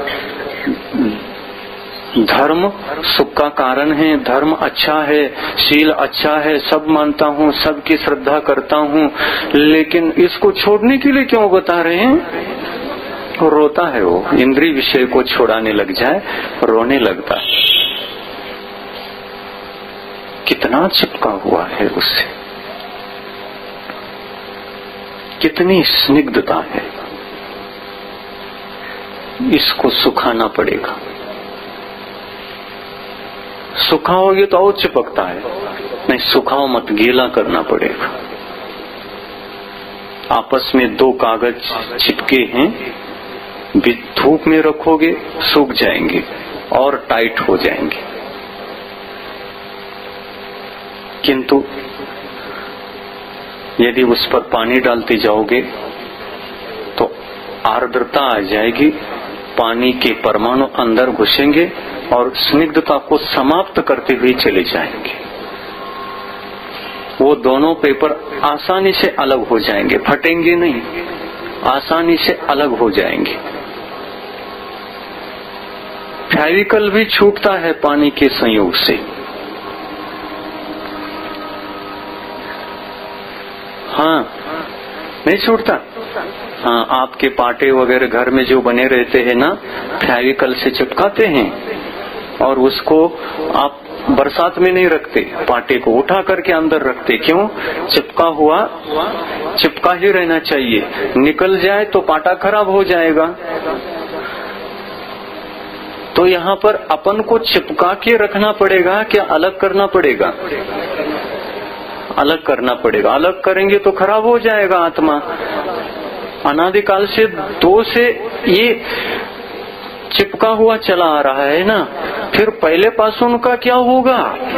धर्म सुख का कारण है, धर्म अच्छा है, शील अच्छा है, सब मानता हूँ, सबकी श्रद्धा करता हूँ, लेकिन इसको छोड़ने के लिए क्यों बता रहे हैं? रोता है वो, इंद्रिय विषय को छोड़ाने लग जाए रोने लगता है। कितना चिपका हुआ है उससे, कितनी स्निग्धता है। इसको सुखाना पड़ेगा। सुखाओगे तो और चिपकता है, नहीं सुखाओ मत, गीला करना पड़ेगा। आपस में दो कागज चिपके हैं, धूप में रखोगे सूख जाएंगे और टाइट हो जाएंगे, किंतु यदि उस पर पानी डालते जाओगे तो आर्द्रता आ जाएगी, पानी के परमाणु अंदर घुसेंगे और स्निग्धता को समाप्त करते हुए चले जाएंगे। वो दोनों पेपर आसानी से अलग हो जाएंगे, फटेंगे नहीं, आसानी से अलग हो जाएंगे। फेविकल भी छूटता है पानी के संयोग से। हाँ, नहीं छूटता। हाँ, आपके पाटे वगैरह घर में जो बने रहते हैं ना, फेविकल से चिपकाते हैं और उसको आप बरसात में नहीं रखते, पाटे को उठा करके अंदर रखते। क्यों? चिपका हुआ चिपका ही रहना चाहिए, निकल जाए तो पाटा खराब हो जाएगा। तो यहाँ पर अपन को चिपका के रखना पड़ेगा, क्या अलग करना पड़ेगा? अलग करना पड़ेगा। अलग करेंगे तो खराब हो जाएगा आत्मा। अनादिकाल से दो से ये चिपका हुआ चला आ रहा है ना, फिर पहले पासों का क्या होगा?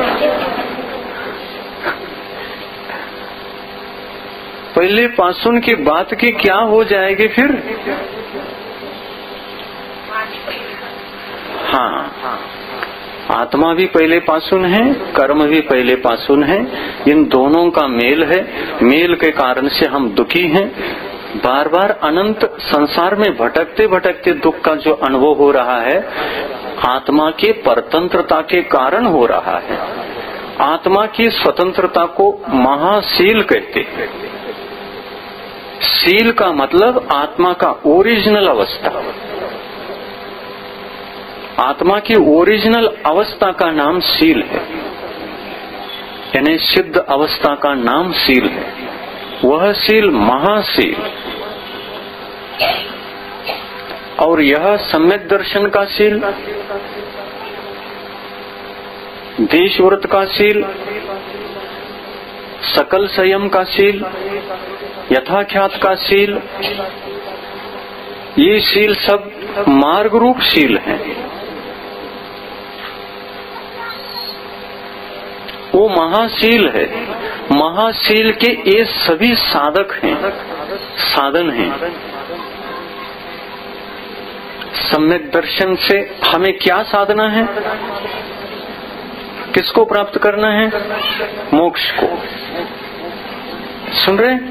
पहले पासुन की बात की क्या हो जाएगी फिर? हाँ, आत्मा भी पहले पासुन है, कर्म भी पहले पासुन है। इन दोनों का मेल है, मेल के कारण से हम दुखी हैं। बार बार अनंत संसार में भटकते भटकते दुख का जो अनुभव हो रहा है, आत्मा के परतंत्रता के कारण हो रहा है। आत्मा की स्वतंत्रता को महाशील कहते हैं। शील का मतलब आत्मा का ओरिजिनल अवस्था। आत्मा की ओरिजिनल अवस्था का नाम शील है, यानी सिद्ध अवस्था का नाम शील है। वह शील महाशील, और यह सम्यक दर्शन का शील, देश व्रत का शील, सकल संयम का शील, यथाख्यात का शील, ये शील सब मार्ग रूप शील हैं। वो महाशील है। महाशील के ये सभी साधक हैं, साधन हैं। सम्यक दर्शन से हमें क्या साधना है? किसको प्राप्त करना है? मोक्ष को। सुन रहे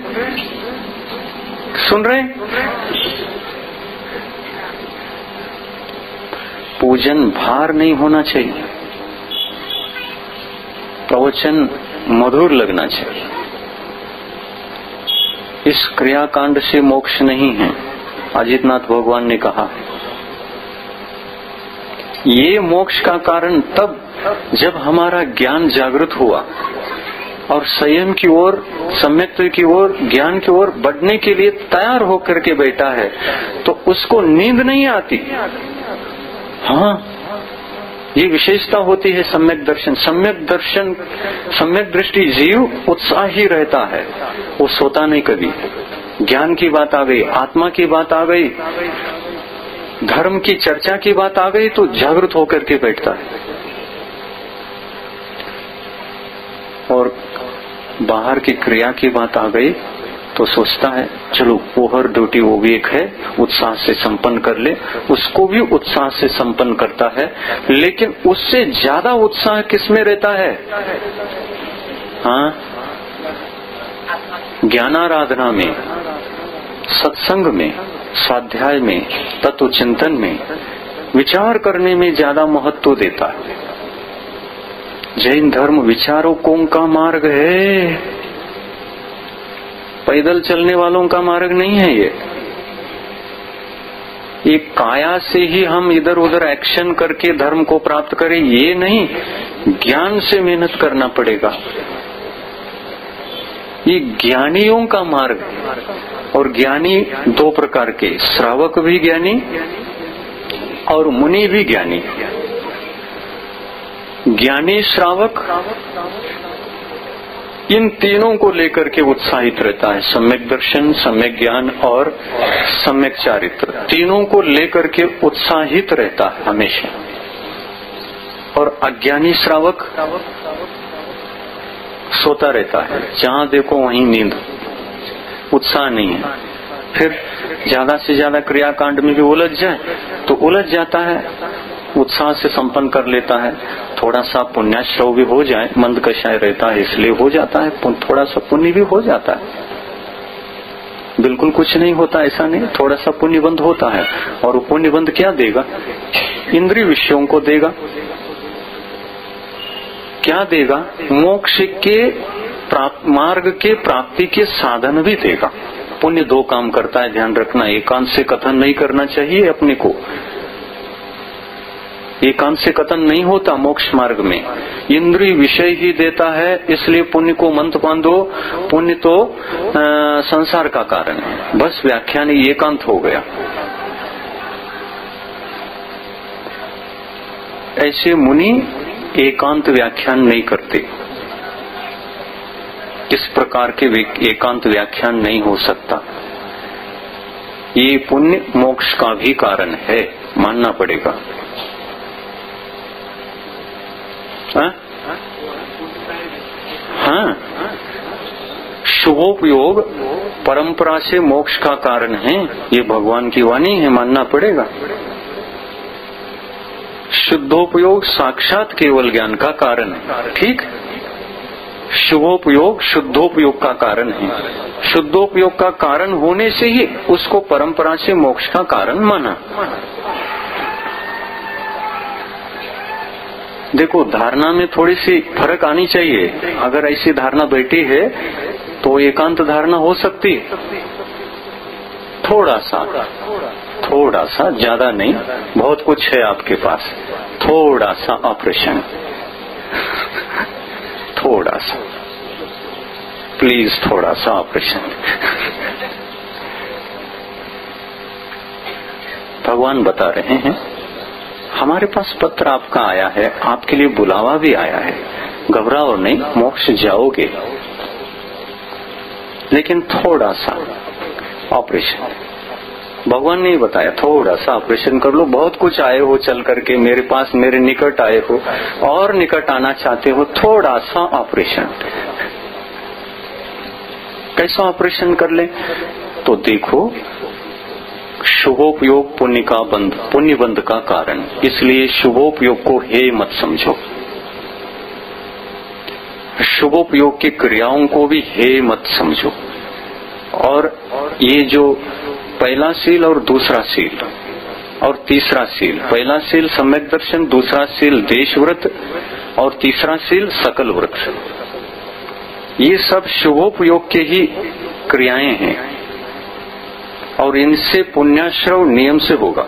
सुन रहे पूजन भार नहीं होना चाहिए, प्रवचन मधुर लगना चाहिए। इस क्रियाकांड से मोक्ष नहीं है, अजितनाथ भगवान ने कहा। ये मोक्ष का कारण तब जब हमारा ज्ञान जागृत हुआ और संयम की ओर, सम्यक्त्व की ओर, ज्ञान की ओर बढ़ने के लिए तैयार होकर के बैठा है, तो उसको नींद नहीं आती। हाँ, ये विशेषता होती है सम्यक दर्शन। सम्यक दर्शन, सम्यक दृष्टि जीव उत्साही रहता है, वो सोता नहीं कभी। ज्ञान की बात आ गई, आत्मा की बात आ गई, धर्म की चर्चा की बात आ गई तो जागृत होकर के बैठता है। और बाहर की क्रिया की बात आ गई तो सोचता है चलो वो हर ड्यूटी वो भी एक है, उत्साह से संपन्न कर ले, उसको भी उत्साह से संपन्न करता है। लेकिन उससे ज्यादा उत्साह किसमें रहता है? हाँ, ज्ञानाराधना में, सत्संग में, स्वाध्याय में, तत्व चिंतन में, विचार करने में ज्यादा महत्व देता है। जैन धर्म विचारकों का मार्ग है, पैदल चलने वालों का मार्ग नहीं है। ये ये काया से ही हम इधर उधर एक्शन करके धर्म को प्राप्त करें, ये नहीं, ज्ञान से मेहनत करना पड़ेगा। ये ज्ञानियों का मार्ग है। और ज्ञानी दो प्रकार के, श्रावक भी ज्ञानी और मुनि भी ज्ञानी। ज्ञानी श्रावक इन तीनों को लेकर के उत्साहित रहता है। सम्यक दर्शन, सम्यक ज्ञान और सम्यक चारित्र, तीनों को लेकर के उत्साहित रहता है हमेशा। और अज्ञानी श्रावक सोता रहता है, जहां देखो वहीं नींद, उत्साह नहीं है। फिर ज्यादा से ज्यादा क्रियाकांड में भी उलझ जाए तो उलझ जाता है, उत्साह से संपन्न कर लेता है। थोड़ा सा पुण्याश्रव भी हो जाए, मंद कषाय रहता है इसलिए हो जाता है, थोड़ा सा पुण्य भी हो जाता है। बिल्कुल कुछ नहीं होता ऐसा नहीं, थोड़ा सा पुण्यबंध होता है। और वो पुण्यबंध क्या देगा? इंद्रिय विषयों को देगा। क्या देगा? मोक्ष के प्राप्त, मार्ग के प्राप्ति के साधन भी देगा। पुण्य दो काम करता है, ध्यान रखना। एकांत से कथन नहीं करना चाहिए अपने को, एकांत से कथन नहीं होता मोक्ष मार्ग में। इंद्रिय विषय ही देता है, इसलिए पुण्य को मंत्र बांधो। पुण्य तो आ, संसार का कारण है। बस व्याख्यान एकांत हो गया। ऐसे मुनि एकांत व्याख्यान नहीं करते। इस प्रकार के एकांत व्याख्यान नहीं हो सकता। ये पुण्य मोक्ष का भी कारण है, मानना पड़ेगा। हाँ, हाँ, शुभोपयोग परंपरा से मोक्ष का कारण है, ये भगवान की वाणी है, मानना पड़ेगा। शुद्धोपयोग साक्षात केवल ज्ञान का कारण है, ठीक। शुभोपयोग शुद्धोपयोग का कारण है। शुद्धोपयोग का कारण होने से ही उसको परंपरा से मोक्ष का कारण माना। देखो, धारणा में थोड़ी सी फर्क आनी चाहिए। अगर ऐसी धारणा बैठी है तो एकांत धारणा हो सकती है, थोड़ा सा, थोड़ा सा, ज्यादा नहीं। बहुत कुछ है आपके पास, थोड़ा सा ऑपरेशन, थोड़ा सा, प्लीज थोड़ा सा ऑपरेशन। भगवान बता रहे हैं, हमारे पास पत्र आपका आया है, आपके लिए बुलावा भी आया है, घबराओ नहीं, मोक्ष जाओगे, लेकिन थोड़ा सा ऑपरेशन। भगवान ने बताया थोड़ा सा ऑपरेशन कर लो। बहुत कुछ आए हो चल करके मेरे पास, मेरे निकट आए हो और निकट आना चाहते हो, थोड़ा सा ऑपरेशन। कैसा ऑपरेशन कर ले? तो देखो, शुभोपयोग पुण्य का बंध, पुण्य बंध का कारण, इसलिए शुभोपयोग को हे मत समझो। शुभोपयोग की क्रियाओं को भी हे मत समझो। और ये जो पहला सील और दूसरा सील और तीसरा सील, पहला सील सम्यक दर्शन, दूसरा सील देश व्रत और तीसरा सील सकल व्रत, ये सब शुभोपयोग के ही क्रियाएं हैं और इनसे पुण्याश्रव नियम से होगा।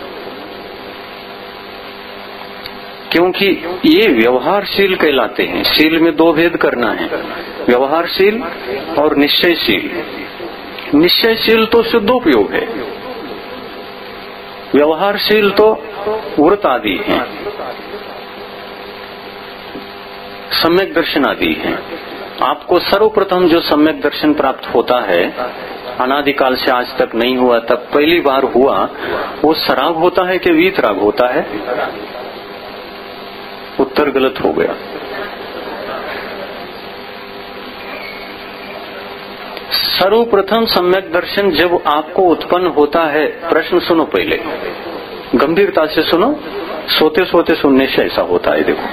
क्योंकि ये व्यवहारशील कहलाते हैं। शील में दो भेद करना है, व्यवहारशील और निश्चयशील। निश्चयशील तो शुद्धोपयोग है, व्यवहारशील तो व्रत आदि है। सम्यक दर्शन आदि हैं। आपको सर्वप्रथम जो सम्यक दर्शन प्राप्त होता है, अनादिकाल से आज तक नहीं हुआ, तब पहली बार हुआ, वो सराग होता है कि वीतराग होता है? उत्तर गलत हो गया। सर्वप्रथम सम्यक दर्शन जब आपको उत्पन्न होता है, प्रश्न सुनो, पहले गंभीरता से सुनो, सोते सोते सुनने से ऐसा होता है। देखो,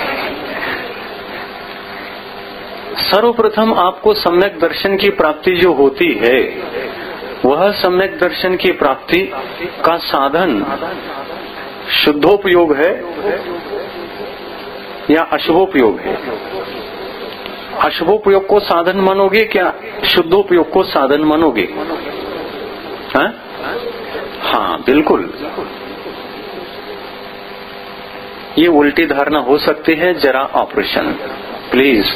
सर्वप्रथम आपको सम्यक दर्शन की प्राप्ति जो होती है, वह सम्यक दर्शन की प्राप्ति का साधन शुद्धोपयोग है या अशुभोपयोग है? अशुभोपयोग को साधन मानोगे क्या शुद्धोपयोग को साधन मानोगे? हाँ, हाँ बिल्कुल। ये उल्टी धारणा हो सकती है, जरा ऑपरेशन प्लीज।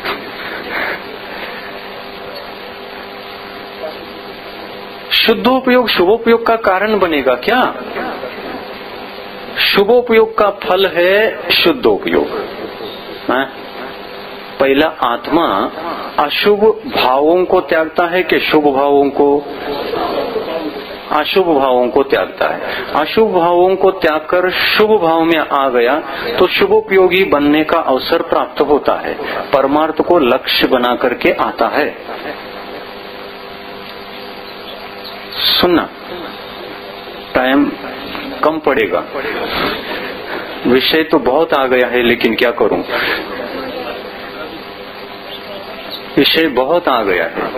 शुद्धोपयोग शुभोपयोग का कारण बनेगा क्या? शुभोपयोग का फल है शुद्धोपयोग। पहला आत्मा अशुभ भावों को त्यागता है कि शुभ भावों को? अशुभ भावों को त्यागता है। अशुभ भावों को त्याग कर शुभ भाव में आ गया तो शुभोपयोगी बनने का अवसर प्राप्त होता है, परमार्थ को लक्ष्य बना करके आता है। सुनना, टाइम कम पड़ेगा, विषय तो बहुत आ गया है, लेकिन क्या करूं, विषय बहुत आ गया है।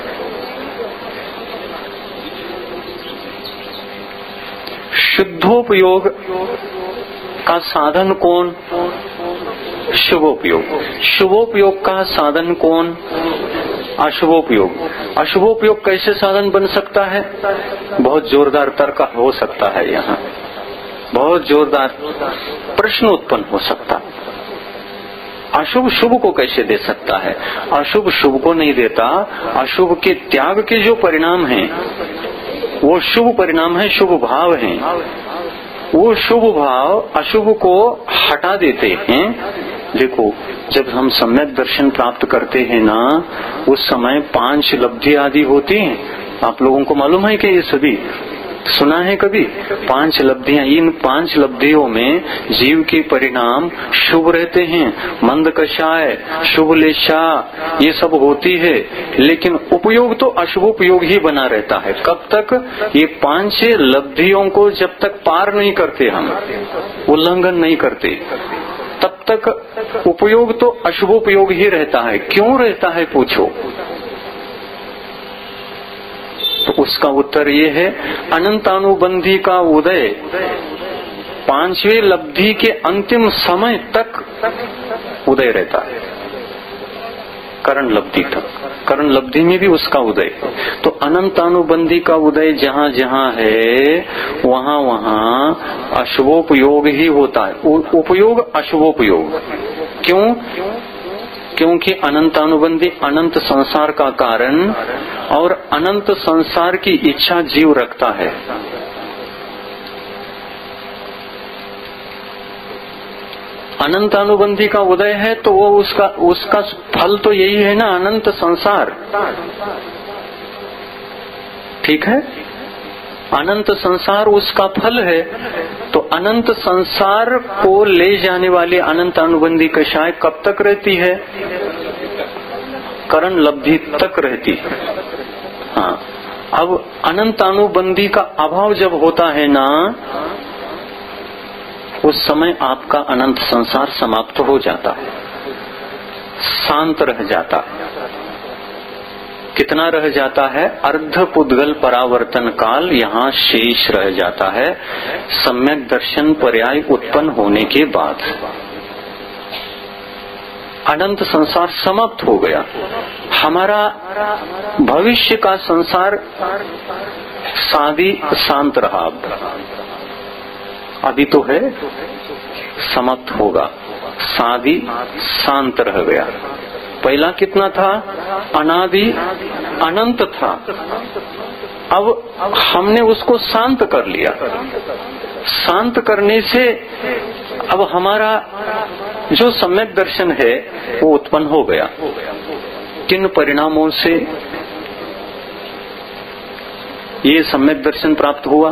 शुद्धोपयोग का साधन कौन? शुभोपयोग। शुभोपयोग का साधन कौन? अशुभोपयोग। अशुभोपयोग कैसे साधन बन सकता है? बहुत जोरदार तर्क हो सकता है, यहाँ बहुत जोरदार प्रश्न उत्पन्न हो सकता। अशुभ शुभ को कैसे दे सकता है? अशुभ शुभ को नहीं देता। अशुभ के त्याग के जो परिणाम हैं, वो शुभ परिणाम है, शुभ भाव हैं। वो शुभ भाव अशुभ को हटा देते हैं। देखो, जब हम सम्यक दर्शन प्राप्त करते हैं ना, उस समय पांच लब्धि आदि होती हैं। आप लोगों को मालूम है कि ये सभी सुना है कभी? पांच लब्धियां, इन पांच लब्धियों में जीव के परिणाम शुभ रहते हैं। मंद कषाय, शुभ लेशा, ये सब होती है, लेकिन उपयोग तो अशुभोपयोग ही बना रहता है। कब तक? ये पांच लब्धियों को जब तक पार नहीं करते, हम उल्लंघन नहीं करते, तब तक उपयोग तो अशुभोपयोग ही रहता है। क्यों रहता है पूछो, तो उसका उत्तर ये है, अनंतानुबंधी का उदय पांचवें लब्धि के अंतिम समय तक उदय रहता है। करण लब्धि तक, करण लब्धि में भी उसका उदय। तो अनंतानुबंधी का उदय जहाँ जहाँ है, वहाँ वहाँ अशुभोपयोग ही होता है। उपयोग अशुभोपयोग। क्यों? क्योंकि अनंतानुबंधी अनंत संसार का कारण और अनंत संसार की इच्छा जीव रखता है। अनंतानुबंधी का उदय है तो वो उसका उसका फल तो यही है ना, अनंत संसार। ठीक है, अनंत संसार उसका फल है। तो अनंत संसार को ले जाने वाली अनंत अनुबंधी कषाय कब तक रहती है? करण लब्धि तक रहती है। हाँ, अब अनंत अनुबंधी का अभाव जब होता है ना, उस समय आपका अनंत संसार समाप्त हो जाता है, शांत रह जाता है। कितना रह जाता है? अर्ध पुद्गल परावर्तन काल यहाँ शेष रह जाता है, सम्यक दर्शन पर्याय उत्पन्न होने के बाद। अनंत संसार समाप्त हो गया। हमारा भविष्य का संसार शादी शांत रहा, अभी तो है, समाप्त होगा। शादी शांत रह गया। पहला कितना था? अनादि अनंत था। अब हमने उसको शांत कर लिया। शांत करने से अब हमारा जो सम्यक दर्शन है वो उत्पन्न हो गया। किन परिणामों से ये सम्यक दर्शन प्राप्त हुआ?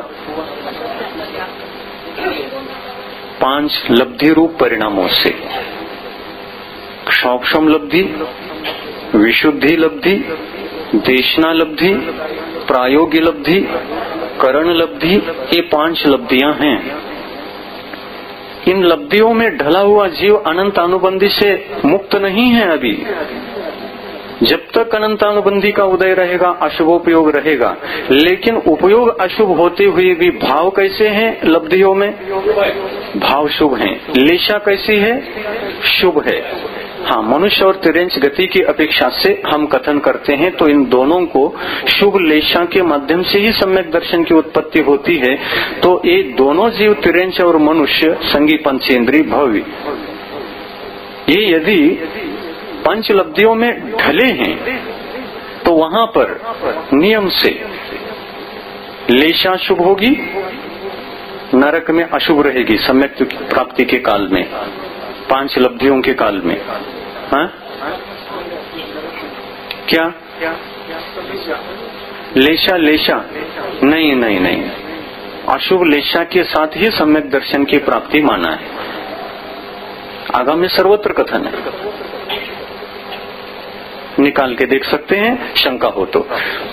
पांच लब्धि रूप परिणामों से। क्षौक्षम लब्धि, विशुद्धि लब्धि, देशना लब्धि, प्रायोग्य लब्धि, करण लब्धि, ये पांच लब्धियां हैं। इन लब्धियों में ढला हुआ जीव अनंत अनुबंधी से मुक्त नहीं है। अभी जब तक अनंतानुबंधी का उदय रहेगा, अशुभोपयोग रहेगा। लेकिन उपयोग अशुभ होते हुए भी भाव कैसे हैं? लब्धियों में भाव शुभ हैं। लेशा कैसी है? शुभ है। हाँ, मनुष्य और तिरेंच गति की अपेक्षा से हम कथन करते हैं तो इन दोनों को शुभ लेशा के माध्यम से ही सम्यक दर्शन की उत्पत्ति होती है। तो ये दोनों जीव, तिरेंच और मनुष्य, संगी पंचेंद्री भव्य, ये यदि पंच लब्धियों में ढले हैं तो वहां पर नियम से लेशा शुभ होगी, नरक में अशुभ रहेगी सम्यक प्राप्ति के काल में, पांच लब्धियों के काल में। हाँ क्या लेशा? लेशा नहीं नहीं नहीं, अशुभ लेशा के साथ ही सम्यक दर्शन की प्राप्ति माना है। आगामी सर्वत्र कथन है, निकाल के देख सकते हैं शंका हो तो।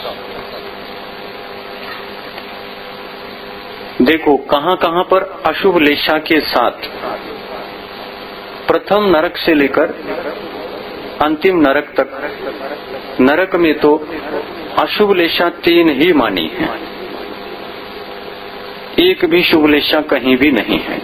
देखो कहां कहां पर अशुभ लेशा के साथ, प्रथम नरक से लेकर अंतिम नरक तक, नरक में तो अशुभ लेशा तीन ही मानी है, एक भी शुभ लेशा कहीं भी नहीं है।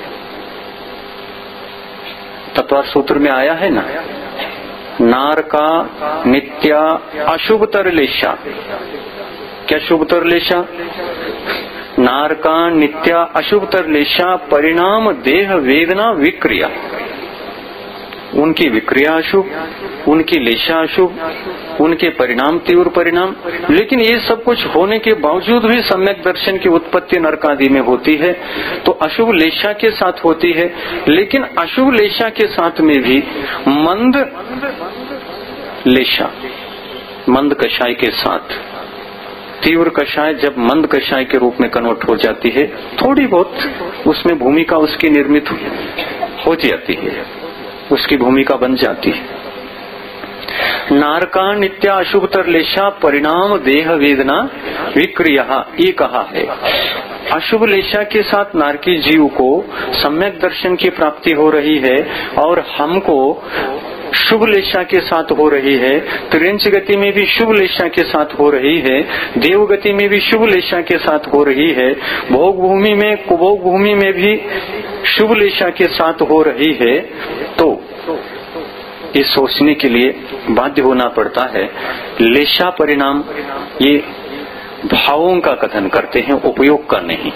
तत्वार सूत्र में आया है ना, नार का नित्या अशुभतर लेशा। क्या शुभतर लेशा? नार का नित्या अशुभतर लेशा परिणाम देह वेदना विक्रिया। उनकी विक्रिया अशुभ, उनकी लेशा अशुभ, उनके परिणाम तीव्र परिणाम। लेकिन ये सब कुछ होने के बावजूद भी सम्यक दर्शन की उत्पत्ति नरक आदि में होती है तो अशुभ लेशा के साथ होती है। लेकिन अशुभ लेशा के साथ में भी मंद लेशा, मंद कषाय के साथ, तीव्र कषाय जब मंद कषाय के रूप में कन्वर्ट हो जाती है, थोड़ी बहुत उसमें भूमिका उसकी निर्मित हो जाती है, उसकी भूमिका बन जाती है। नारका नित्या अशुभतर लेशा परिणाम देह वेदना विक्रिया, ये कहा है। अशुभ लेशा के साथ नारकी जीव को सम्यक दर्शन की प्राप्ति हो रही है और हमको शुभ लेशा के साथ हो रही है। त्रिंच गति में भी शुभ लेशा के साथ हो रही है, देव गति में भी शुभ लेशा के साथ हो रही है, भोग भूमि में, कुभोग भूमि में भी शुभ लेशा के साथ हो रही है। तो ये सोचने के लिए बाध्य होना पड़ता है, लेशा परिणाम ये भावों का कथन करते हैं, उपयोग का नहीं।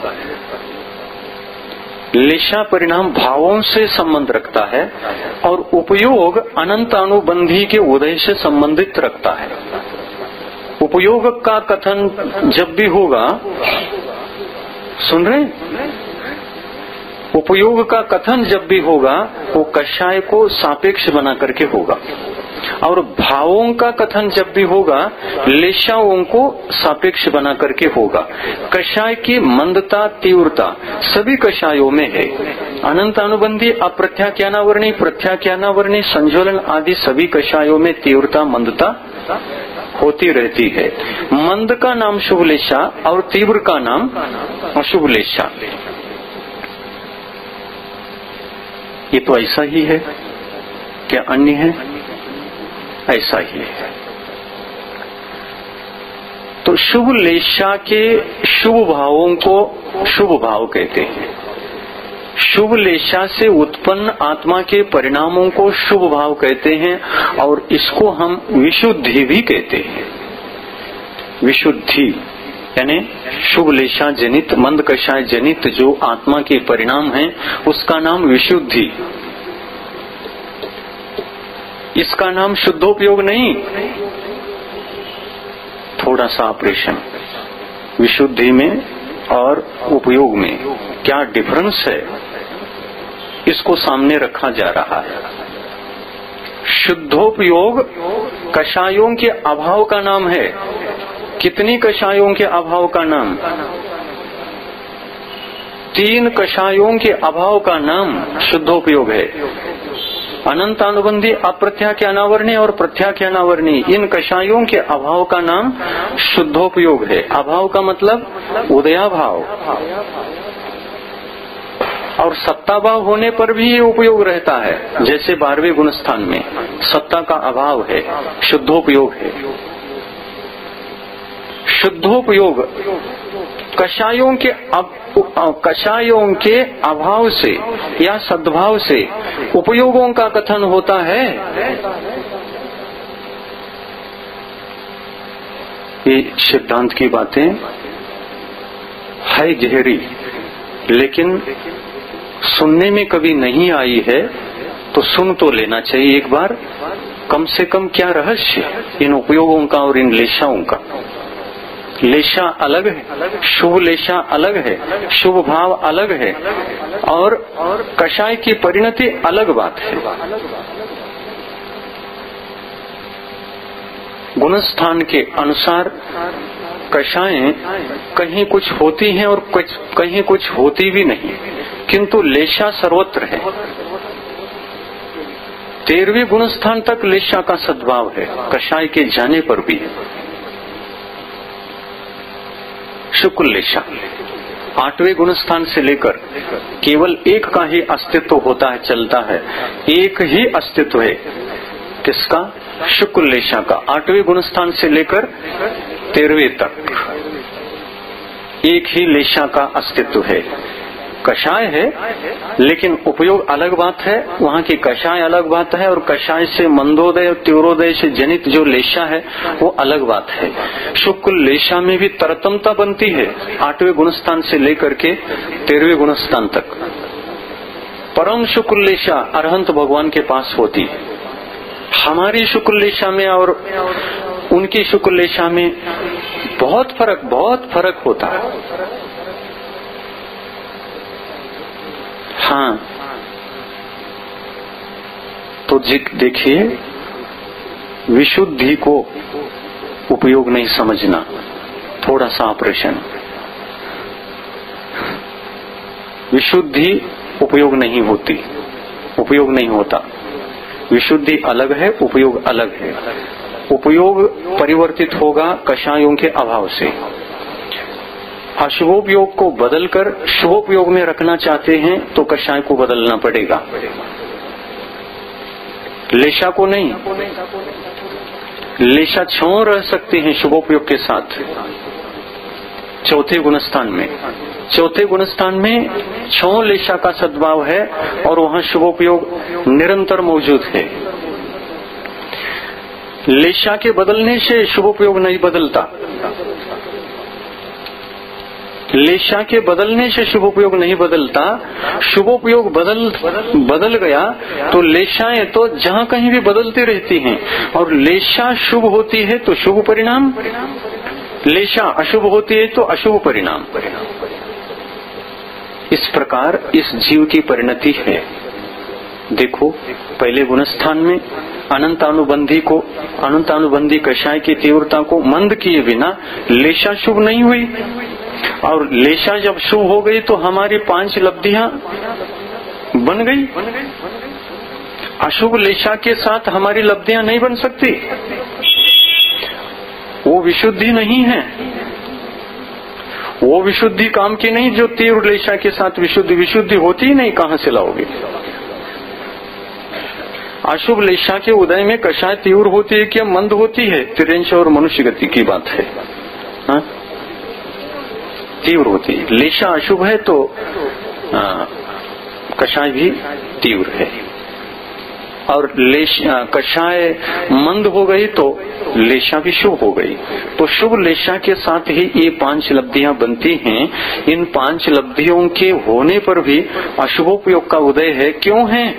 लेशा परिणाम भावों से संबंध रखता है और उपयोग अनंत अनुबंधी के उदय से संबंधित रखता है। उपयोग का कथन जब भी होगा, सुन रहे, उपयोग का कथन जब भी होगा वो कषाय को सापेक्ष बना करके होगा, और भावों का कथन जब भी होगा लेशाओं को सापेक्ष बना करके होगा। कषाय की मंदता तीव्रता सभी कषायों में है। अनंत अनुबंधी अप्रत्याख्यानावर्णी, प्रत्याख्यानावर्णी, संज्वलन आदि सभी कषायों में तीव्रता मंदता होती रहती है। मंद का नाम शुभ लेशा और तीव्र का नाम अशुभ लेशा। ये तो ऐसा ही है, क्या अन्य है? ऐसा ही है। तो शुभ लेशा के शुभ भावों को शुभ भाव कहते हैं, शुभ लेशा से उत्पन्न आत्मा के परिणामों को शुभ भाव कहते हैं, और इसको हम विशुद्धि भी कहते हैं। विशुद्धि यानी शुभ लेशा जनित, मंद कषाय जनित जो आत्मा के परिणाम हैं उसका नाम विशुद्धि। इसका नाम शुद्धोपयोग नहीं, थोड़ा सा ऑपरेशन। विशुद्धि में और उपयोग में क्या डिफरेंस है? इसको सामने रखा जा रहा है। शुद्धोपयोग कषायों के अभाव का नाम है। कितनी कषायों के अभाव का नाम? तीन कषायों के अभाव का नाम शुद्धोपयोग है। अनंत अनुबंधी, अप्रत्याख्य अनावरणीय और प्रत्याख्य अनावरणीय, इन कषायों के अभाव का नाम शुद्धोपयोग है। अभाव का मतलब उदयाभाव, और सत्ताभाव होने पर भी ये उपयोग रहता है। जैसे बारहवें गुणस्थान में सत्ता का अभाव है, शुद्धोपयोग है। शुद्धोपयोग कषायों के अब कषायों के अभाव से या सद्भाव से उपयोगों का कथन होता है। ये सिद्धांत की बातें है गहरी, लेकिन सुनने में कभी नहीं आई है तो सुन तो लेना चाहिए एक बार, कम से कम क्या रहस्य इन उपयोगों का और इन लेशाओं का। लेशा अलग है, शुभ लेशा अलग है, शुभ भाव अलग है, और कषाय की परिणति अलग बात है। गुणस्थान के अनुसार कषायें कहीं कुछ होती हैं और कुछ कहीं कुछ होती भी नहीं, किंतु लेशा सर्वत्र है। तेरहवें गुणस्थान तक लेशा का सद्भाव है, कषाय के जाने पर भी। शुक्ल लेशा आठवें गुणस्थान से लेकर केवल एक का ही अस्तित्व होता है, चलता है। एक ही अस्तित्व है, किसका? शुक्ल लेशा का। आठवें गुणस्थान से लेकर तेरहवें तक एक ही लेशा का अस्तित्व है। कषाय है, लेकिन उपयोग अलग बात है। वहाँ की कषाय अलग बात है, और कषाय से मंदोदय और तीव्रोदय से जनित जो लेशा है वो अलग बात है। शुक्ल लेशा में भी तरतमता बनती है, आठवें गुणस्थान से लेकर के तेरहवें गुणस्थान तक। परम शुक्ल लेशा अरहंत भगवान के पास होती है। हमारी शुक्ल लेशा में और उनकी शुक्ल लेशा में बहुत फर्क बहुत फर्क होता है। हाँ, तो देखिए, विशुद्धि को उपयोग नहीं समझना, थोड़ा सा ऑपरेशन। विशुद्धि उपयोग नहीं होती, उपयोग नहीं होता। विशुद्धि अलग है, उपयोग अलग है। उपयोग परिवर्तित होगा कषायों के अभाव से। अशुभोपयोग को बदलकर शुभोपयोग में रखना चाहते हैं तो कषाय को बदलना पड़ेगा, लेशा को नहीं। लेशा छो रह सकते हैं शुभोपयोग के साथ। चौथे गुणस्थान में चौथे गुणस्थान में छो लेशा का सद्भाव है, और वहाँ शुभोपयोग निरंतर मौजूद है। लेशा के बदलने से शुभोपयोग नहीं बदलता। लेशा के बदलने से शुभोपयोग नहीं बदलता। शुभोपयोग बदल बदल गया तो लेशाएं तो जहाँ कहीं भी बदलती रहती हैं, और लेशा शुभ होती है तो शुभ परिणाम, लेशा अशुभ होती है तो अशुभ परिणाम। इस प्रकार इस जीव की परिणति है। देखो, पहले गुणस्थान में अनंत अनुबंधी को अनंत अनुबंधी कषाय की तीव्रता को मंद किए बिना लेशा शुभ नहीं हुई, और लेशा जब शुभ हो गई तो हमारी पांच लब्धियां बन गई। अशुभ लेशा के साथ हमारी लब्धियां नहीं बन सकती, वो विशुद्धि नहीं है। वो विशुद्धि काम की नहीं जो तीव्र लेशा के साथ विशुद्धि विशुद्धि होती ही नहीं, कहां से लाओगे? अशुभ लेशा के उदय में कषाय तीव्र होती है क्या मंद होती है? तिरंश और मनुष्य गति की बात है। हा? तीव्र होती है। लेशा अशुभ है तो कषाय भी तीव्र है, और लेशा कषाय मंद हो गई तो लेशा भी शुभ हो गई। तो शुभ लेशा के साथ ही ये पांच लब्धियां बनती हैं। इन पांच लब्धियों के होने पर भी अशुभोपयोग का उदय है। क्यों है?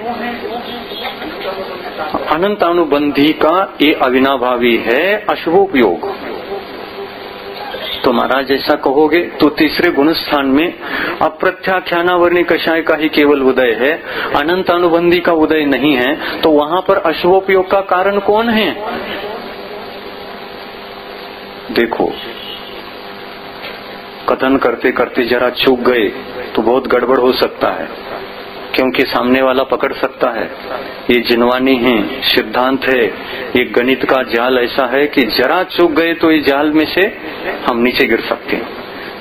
अनंत अनुबंधी का ये अविनाभावी है अशुभोपयोग। तो महाराज ऐसा कहोगे तो तीसरे गुण स्थान में अप्रत्याख्यानावर्णी कषाय का ही केवल उदय है, अनंत अनुबंधी का उदय नहीं है, तो वहां पर अश्वोपयोग का कारण कौन है? देखो, कथन करते करते जरा चूक गए तो बहुत गड़बड़ हो सकता है, क्योंकि सामने वाला पकड़ सकता है। ये जिनवानी है, सिद्धांत है, ये गणित का जाल ऐसा है कि जरा चूक गए तो ये जाल में से हम नीचे गिर सकते हैं।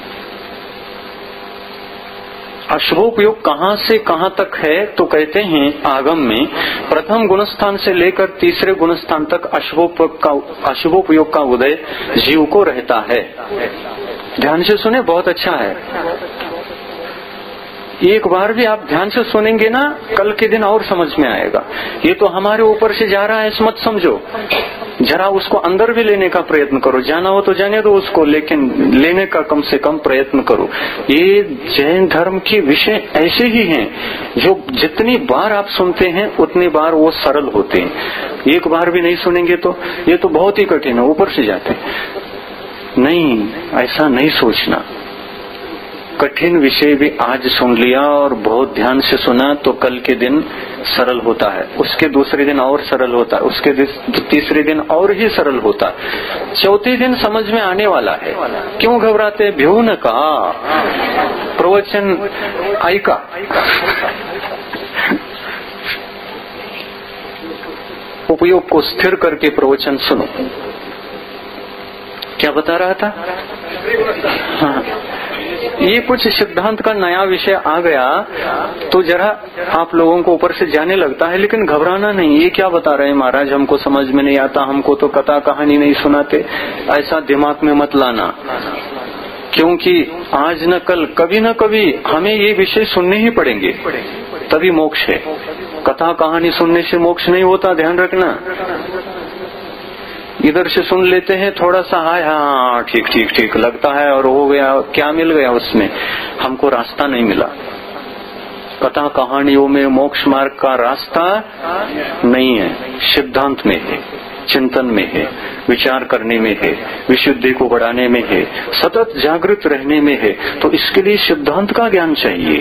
अश्वोपयोग कहाँ से कहाँ तक है? तो कहते हैं आगम में प्रथम गुणस्थान से लेकर तीसरे गुणस्थान तक अश्वोपयोग का अश्वोपयोग का उदय जीव को रहता है। ध्यान से सुने, बहुत अच्छा है। एक बार भी आप ध्यान से सुनेंगे ना, कल के दिन और समझ में आएगा। ये तो हमारे ऊपर से जा रहा है, इस मत समझो, जरा उसको अंदर भी लेने का प्रयत्न करो। जाना हो तो जाने दो उसको, लेकिन लेने का कम से कम प्रयत्न करो। ये जैन धर्म के विषय ऐसे ही हैं जो जितनी बार आप सुनते हैं उतनी बार वो सरल होते हैं। एक बार भी नहीं सुनेंगे तो ये तो बहुत ही कठिन है, ऊपर से जाते हैं। नहीं, ऐसा नहीं सोचना। कठिन विषय भी आज सुन लिया और बहुत ध्यान से सुना तो कल के दिन सरल होता है, उसके दूसरे दिन और सरल होता है, उसके तीसरे दिन और ही सरल होता है, चौथे दिन समझ में आने वाला है। क्यों घबराते? भ्यू न कहा, प्रवचन ऐका। उपयोग को स्थिर करके प्रवचन सुनो। क्या बता रहा था? हाँ, ये कुछ सिद्धांत का नया विषय आ गया तो जरा आप लोगों को ऊपर से जाने लगता है, लेकिन घबराना नहीं। ये क्या बता रहे हैं महाराज, हमको समझ में नहीं आता, हमको तो कथा कहानी नहीं सुनाते, ऐसा दिमाग में मत लाना। क्योंकि आज न कल, कभी न कभी हमें ये विषय सुनने ही पड़ेंगे, तभी मोक्ष है। कथा कहानी सुनने से मोक्ष नहीं होता, ध्यान रखना। इधर से सुन लेते हैं थोड़ा सा, हाय हाँ ठीक ठीक ठीक लगता है और हो गया, क्या मिल गया उसमें? हमको रास्ता नहीं मिला। कथा कहानियों में मोक्ष मार्ग का रास्ता नहीं है, सिद्धांत में है, चिंतन में है, विचार करने में है, विशुद्धि को बढ़ाने में है, सतत जागृत रहने में है। तो इसके लिए सिद्धांत का ज्ञान चाहिए।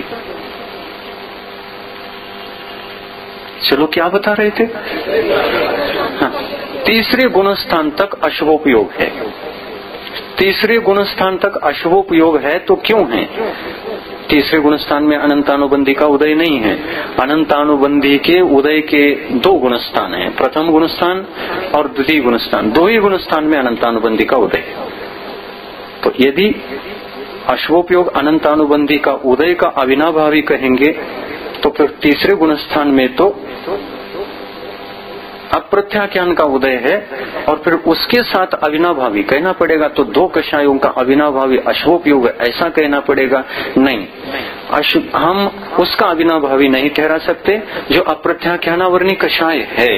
चलो, क्या बता रहे थे? हाँ, तीसरे गुणस्थान तक अश्वोपयोग है। तीसरे गुणस्थान तक अश्वोपयोग है तो क्यों है? तीसरे गुणस्थान में अनंतानुबंधी का उदय नहीं है। अनंतानुबंधी के उदय के दो गुणस्थान हैं, प्रथम गुणस्थान और द्वितीय गुणस्थान। दो ही गुणस्थान में अनंतानुबंधी का उदय है। तो यदि अश्वोपयोग अनंतानुबंधी का उदय का अविनाभावी कहेंगे तो फिर तीसरे गुणस्थान में तो अप्रत्याख्यान का उदय है और फिर उसके साथ अविनाभावी कहना पड़ेगा। तो दो कषायों का अविनाभावी अश्वोपयोग ऐसा कहना पड़ेगा। नहीं, हम उसका अविनाभावी नहीं ठहरा सकते जो अप्रत्याख्यानावर्णी कषाय है।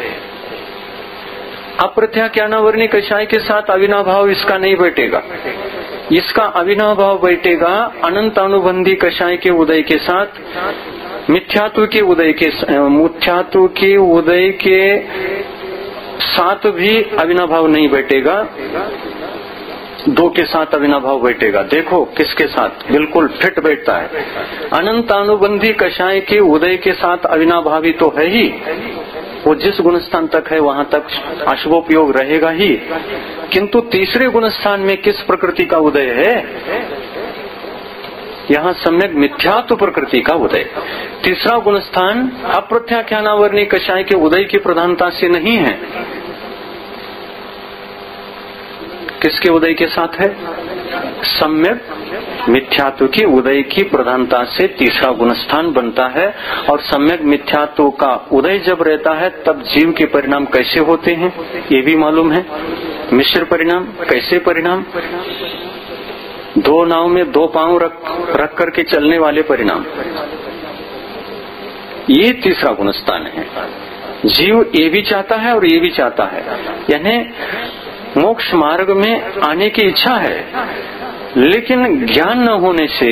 अप्रत्याख्यानावर्णी कषाय के साथ अविनाभाव इसका नहीं बैठेगा, इसका अविनाभाव बैठेगा अनंत अनुबंधी कषाय के उदय के साथ। मिथ्यात्व के उदय के मिथ्यात्व के उदय के साथ भी अविनाभाव नहीं बैठेगा, दो के साथ अविनाभाव बैठेगा। देखो किसके साथ बिल्कुल फिट बैठता है। अनंत अनुबंधी कषाय के उदय के साथ अविनाभावी तो है ही, वो जिस गुणस्थान तक है वहां तक अश्वोपयोग रहेगा ही। किंतु तीसरे गुणस्थान में किस प्रकृति का उदय है? यहाँ सम्यक मिथ्यात्व प्रकृति का उदय। तीसरा गुणस्थान अप्रत्याख्यानावर्णी कषाय के उदय की प्रधानता से नहीं है। किसके उदय के साथ है? सम्यक मिथ्यात्व की उदय की प्रधानता से तीसरा गुणस्थान बनता है। और सम्यक मिथ्यात्व का उदय जब रहता है तब जीव के परिणाम कैसे होते हैं ये भी मालूम है। मिश्र परिणाम। कैसे परिणाम? दो नाव में दो पांव रख रख करके चलने वाले परिणाम, ये तीसरा गुणस्थान है। जीव ये भी चाहता है और ये भी चाहता है, यानी मोक्ष मार्ग में आने की इच्छा है, लेकिन ज्ञान न होने से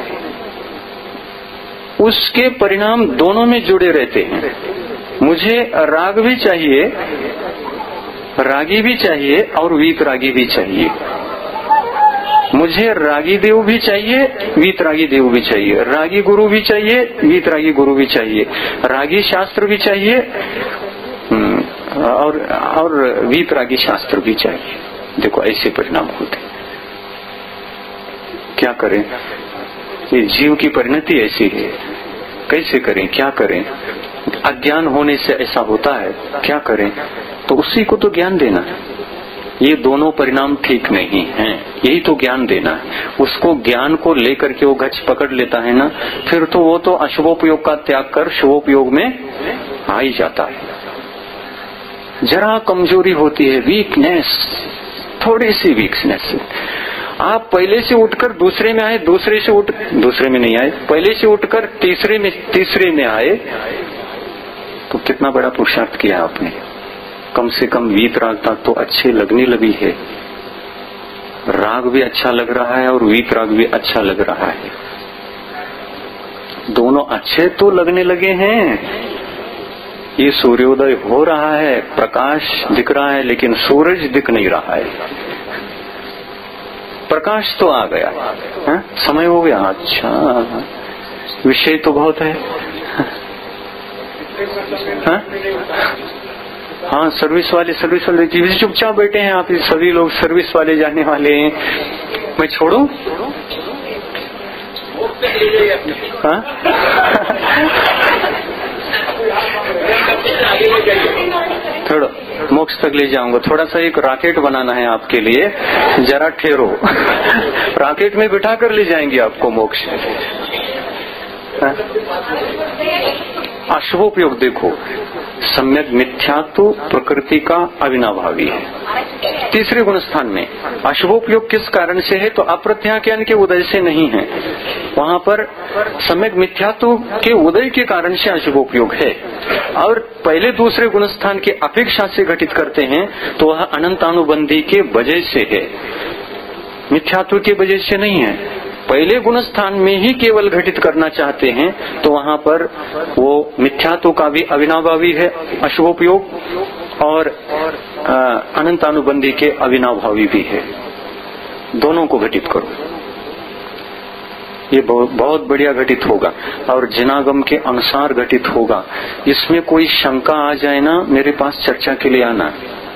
उसके परिणाम दोनों में जुड़े रहते हैं। मुझे राग भी चाहिए, रागी भी चाहिए और वीत रागी भी चाहिए। मुझे रागी देव भी चाहिए, वीतरागी देव भी चाहिए, रागी गुरु भी चाहिए, वीतरागी गुरु भी चाहिए, रागी शास्त्र भी चाहिए और और वीतरागी शास्त्र भी चाहिए। देखो ऐसे परिणाम होते। क्या करें? ये जीव की परिणति ऐसी है, कैसे करें, क्या करें? अज्ञान होने से ऐसा होता है, क्या करें? तो उसी को तो ज्ञान देना है। ये दोनों परिणाम ठीक नहीं हैं, यही तो ज्ञान देना है। उसको ज्ञान को लेकर के वो गच्छ पकड़ लेता है ना, फिर तो वो तो अशुभोपयोग का त्याग कर शुभोपयोग में आ ही जाता है। जरा कमजोरी होती है, वीकनेस, थोड़ी सी वीकनेस। आप पहले से उठकर दूसरे में आए, दूसरे से उठ दूसरे में नहीं आए, पहले से उठकर तीसरे में तीसरे में आए, तो कितना बड़ा पुरुषार्थ किया आपने। कम से कम वीत राग तो अच्छे लगने लगी है, राग भी अच्छा लग रहा है और वीत राग भी अच्छा लग रहा है, दोनों अच्छे तो लगने लगे हैं। ये सूर्योदय हो रहा है, प्रकाश दिख रहा है, लेकिन सूरज दिख नहीं रहा है। प्रकाश तो आ गया है? समय हो गया। अच्छा, विषय तो बहुत है। हा? हाँ, सर्विस वाले सर्विस वाले जी चुपचाप बैठे हैं आप, सभी लोग सर्विस वाले जाने वाले हैं। मैं छोड़ू? हाँ? थोड़ा मोक्ष तक ले जाऊंगा। थोड़ा सा एक रॉकेट बनाना है आपके लिए, जरा ठहरो। रॉकेट में बिठा कर ले जाएंगे आपको मोक्ष। अशुभोपयोग देखो, सम्यक मिथ्यात्व प्रकृति का अविनाभावी है। तीसरे गुण स्थान में अशुभोपयोग किस कारण से है? तो अप्रत्यय ज्ञान के उदय से नहीं है, वहां पर सम्यक मिथ्यात्व के उदय के कारण से अशुभोपयोग है। और पहले दूसरे गुण स्थान की अपेक्षा से घटित करते हैं तो वह अनंतानुबंधी के वजह से है, मिथ्यात्व के वजह से नहीं है। पहले गुण स्थान में ही केवल घटित करना चाहते हैं तो वहां पर वो मिथ्यात्व का भी अविनाभावी है अशुभोपयोग, और अनंतानुबंधी के अविनाभावी भी है। दोनों को घटित करो, ये बहुत बढ़िया घटित होगा और जिनागम के अनुसार घटित होगा। इसमें कोई शंका आ जाए ना, मेरे पास चर्चा के लिए आना।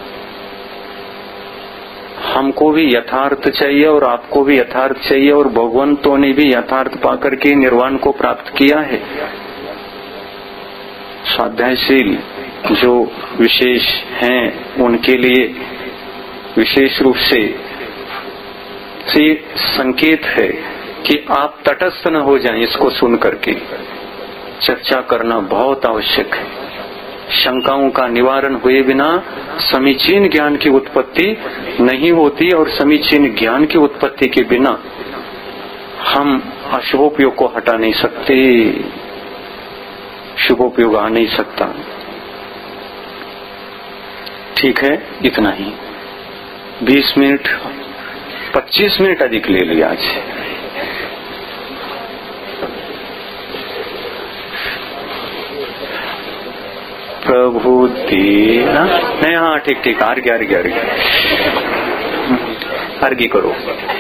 हमको भी यथार्थ चाहिए और आपको भी यथार्थ चाहिए, और भगवंतों ने भी यथार्थ पाकर के निर्वाण को प्राप्त किया है। स्वाध्यायशील जो विशेष हैं उनके लिए विशेष रूप से से संकेत है कि आप तटस्थ न हो जाएं। इसको सुन करके चर्चा करना बहुत आवश्यक है। शंकाओं का निवारण हुए बिना समीचीन ज्ञान की उत्पत्ति नहीं होती, और समीचीन ज्ञान की उत्पत्ति के बिना हम अशुभोपयोग को हटा नहीं सकते, शुभोपयोग आ नहीं सकता। ठीक है, इतना ही। बीस मिनट पच्चीस मिनट अधिक ले लिया आज। प्रभु दीना नहीं, हाँ ठीक ठीक, आर्घ्य आर्घ्य आर्घ्य आर्घ्य करो।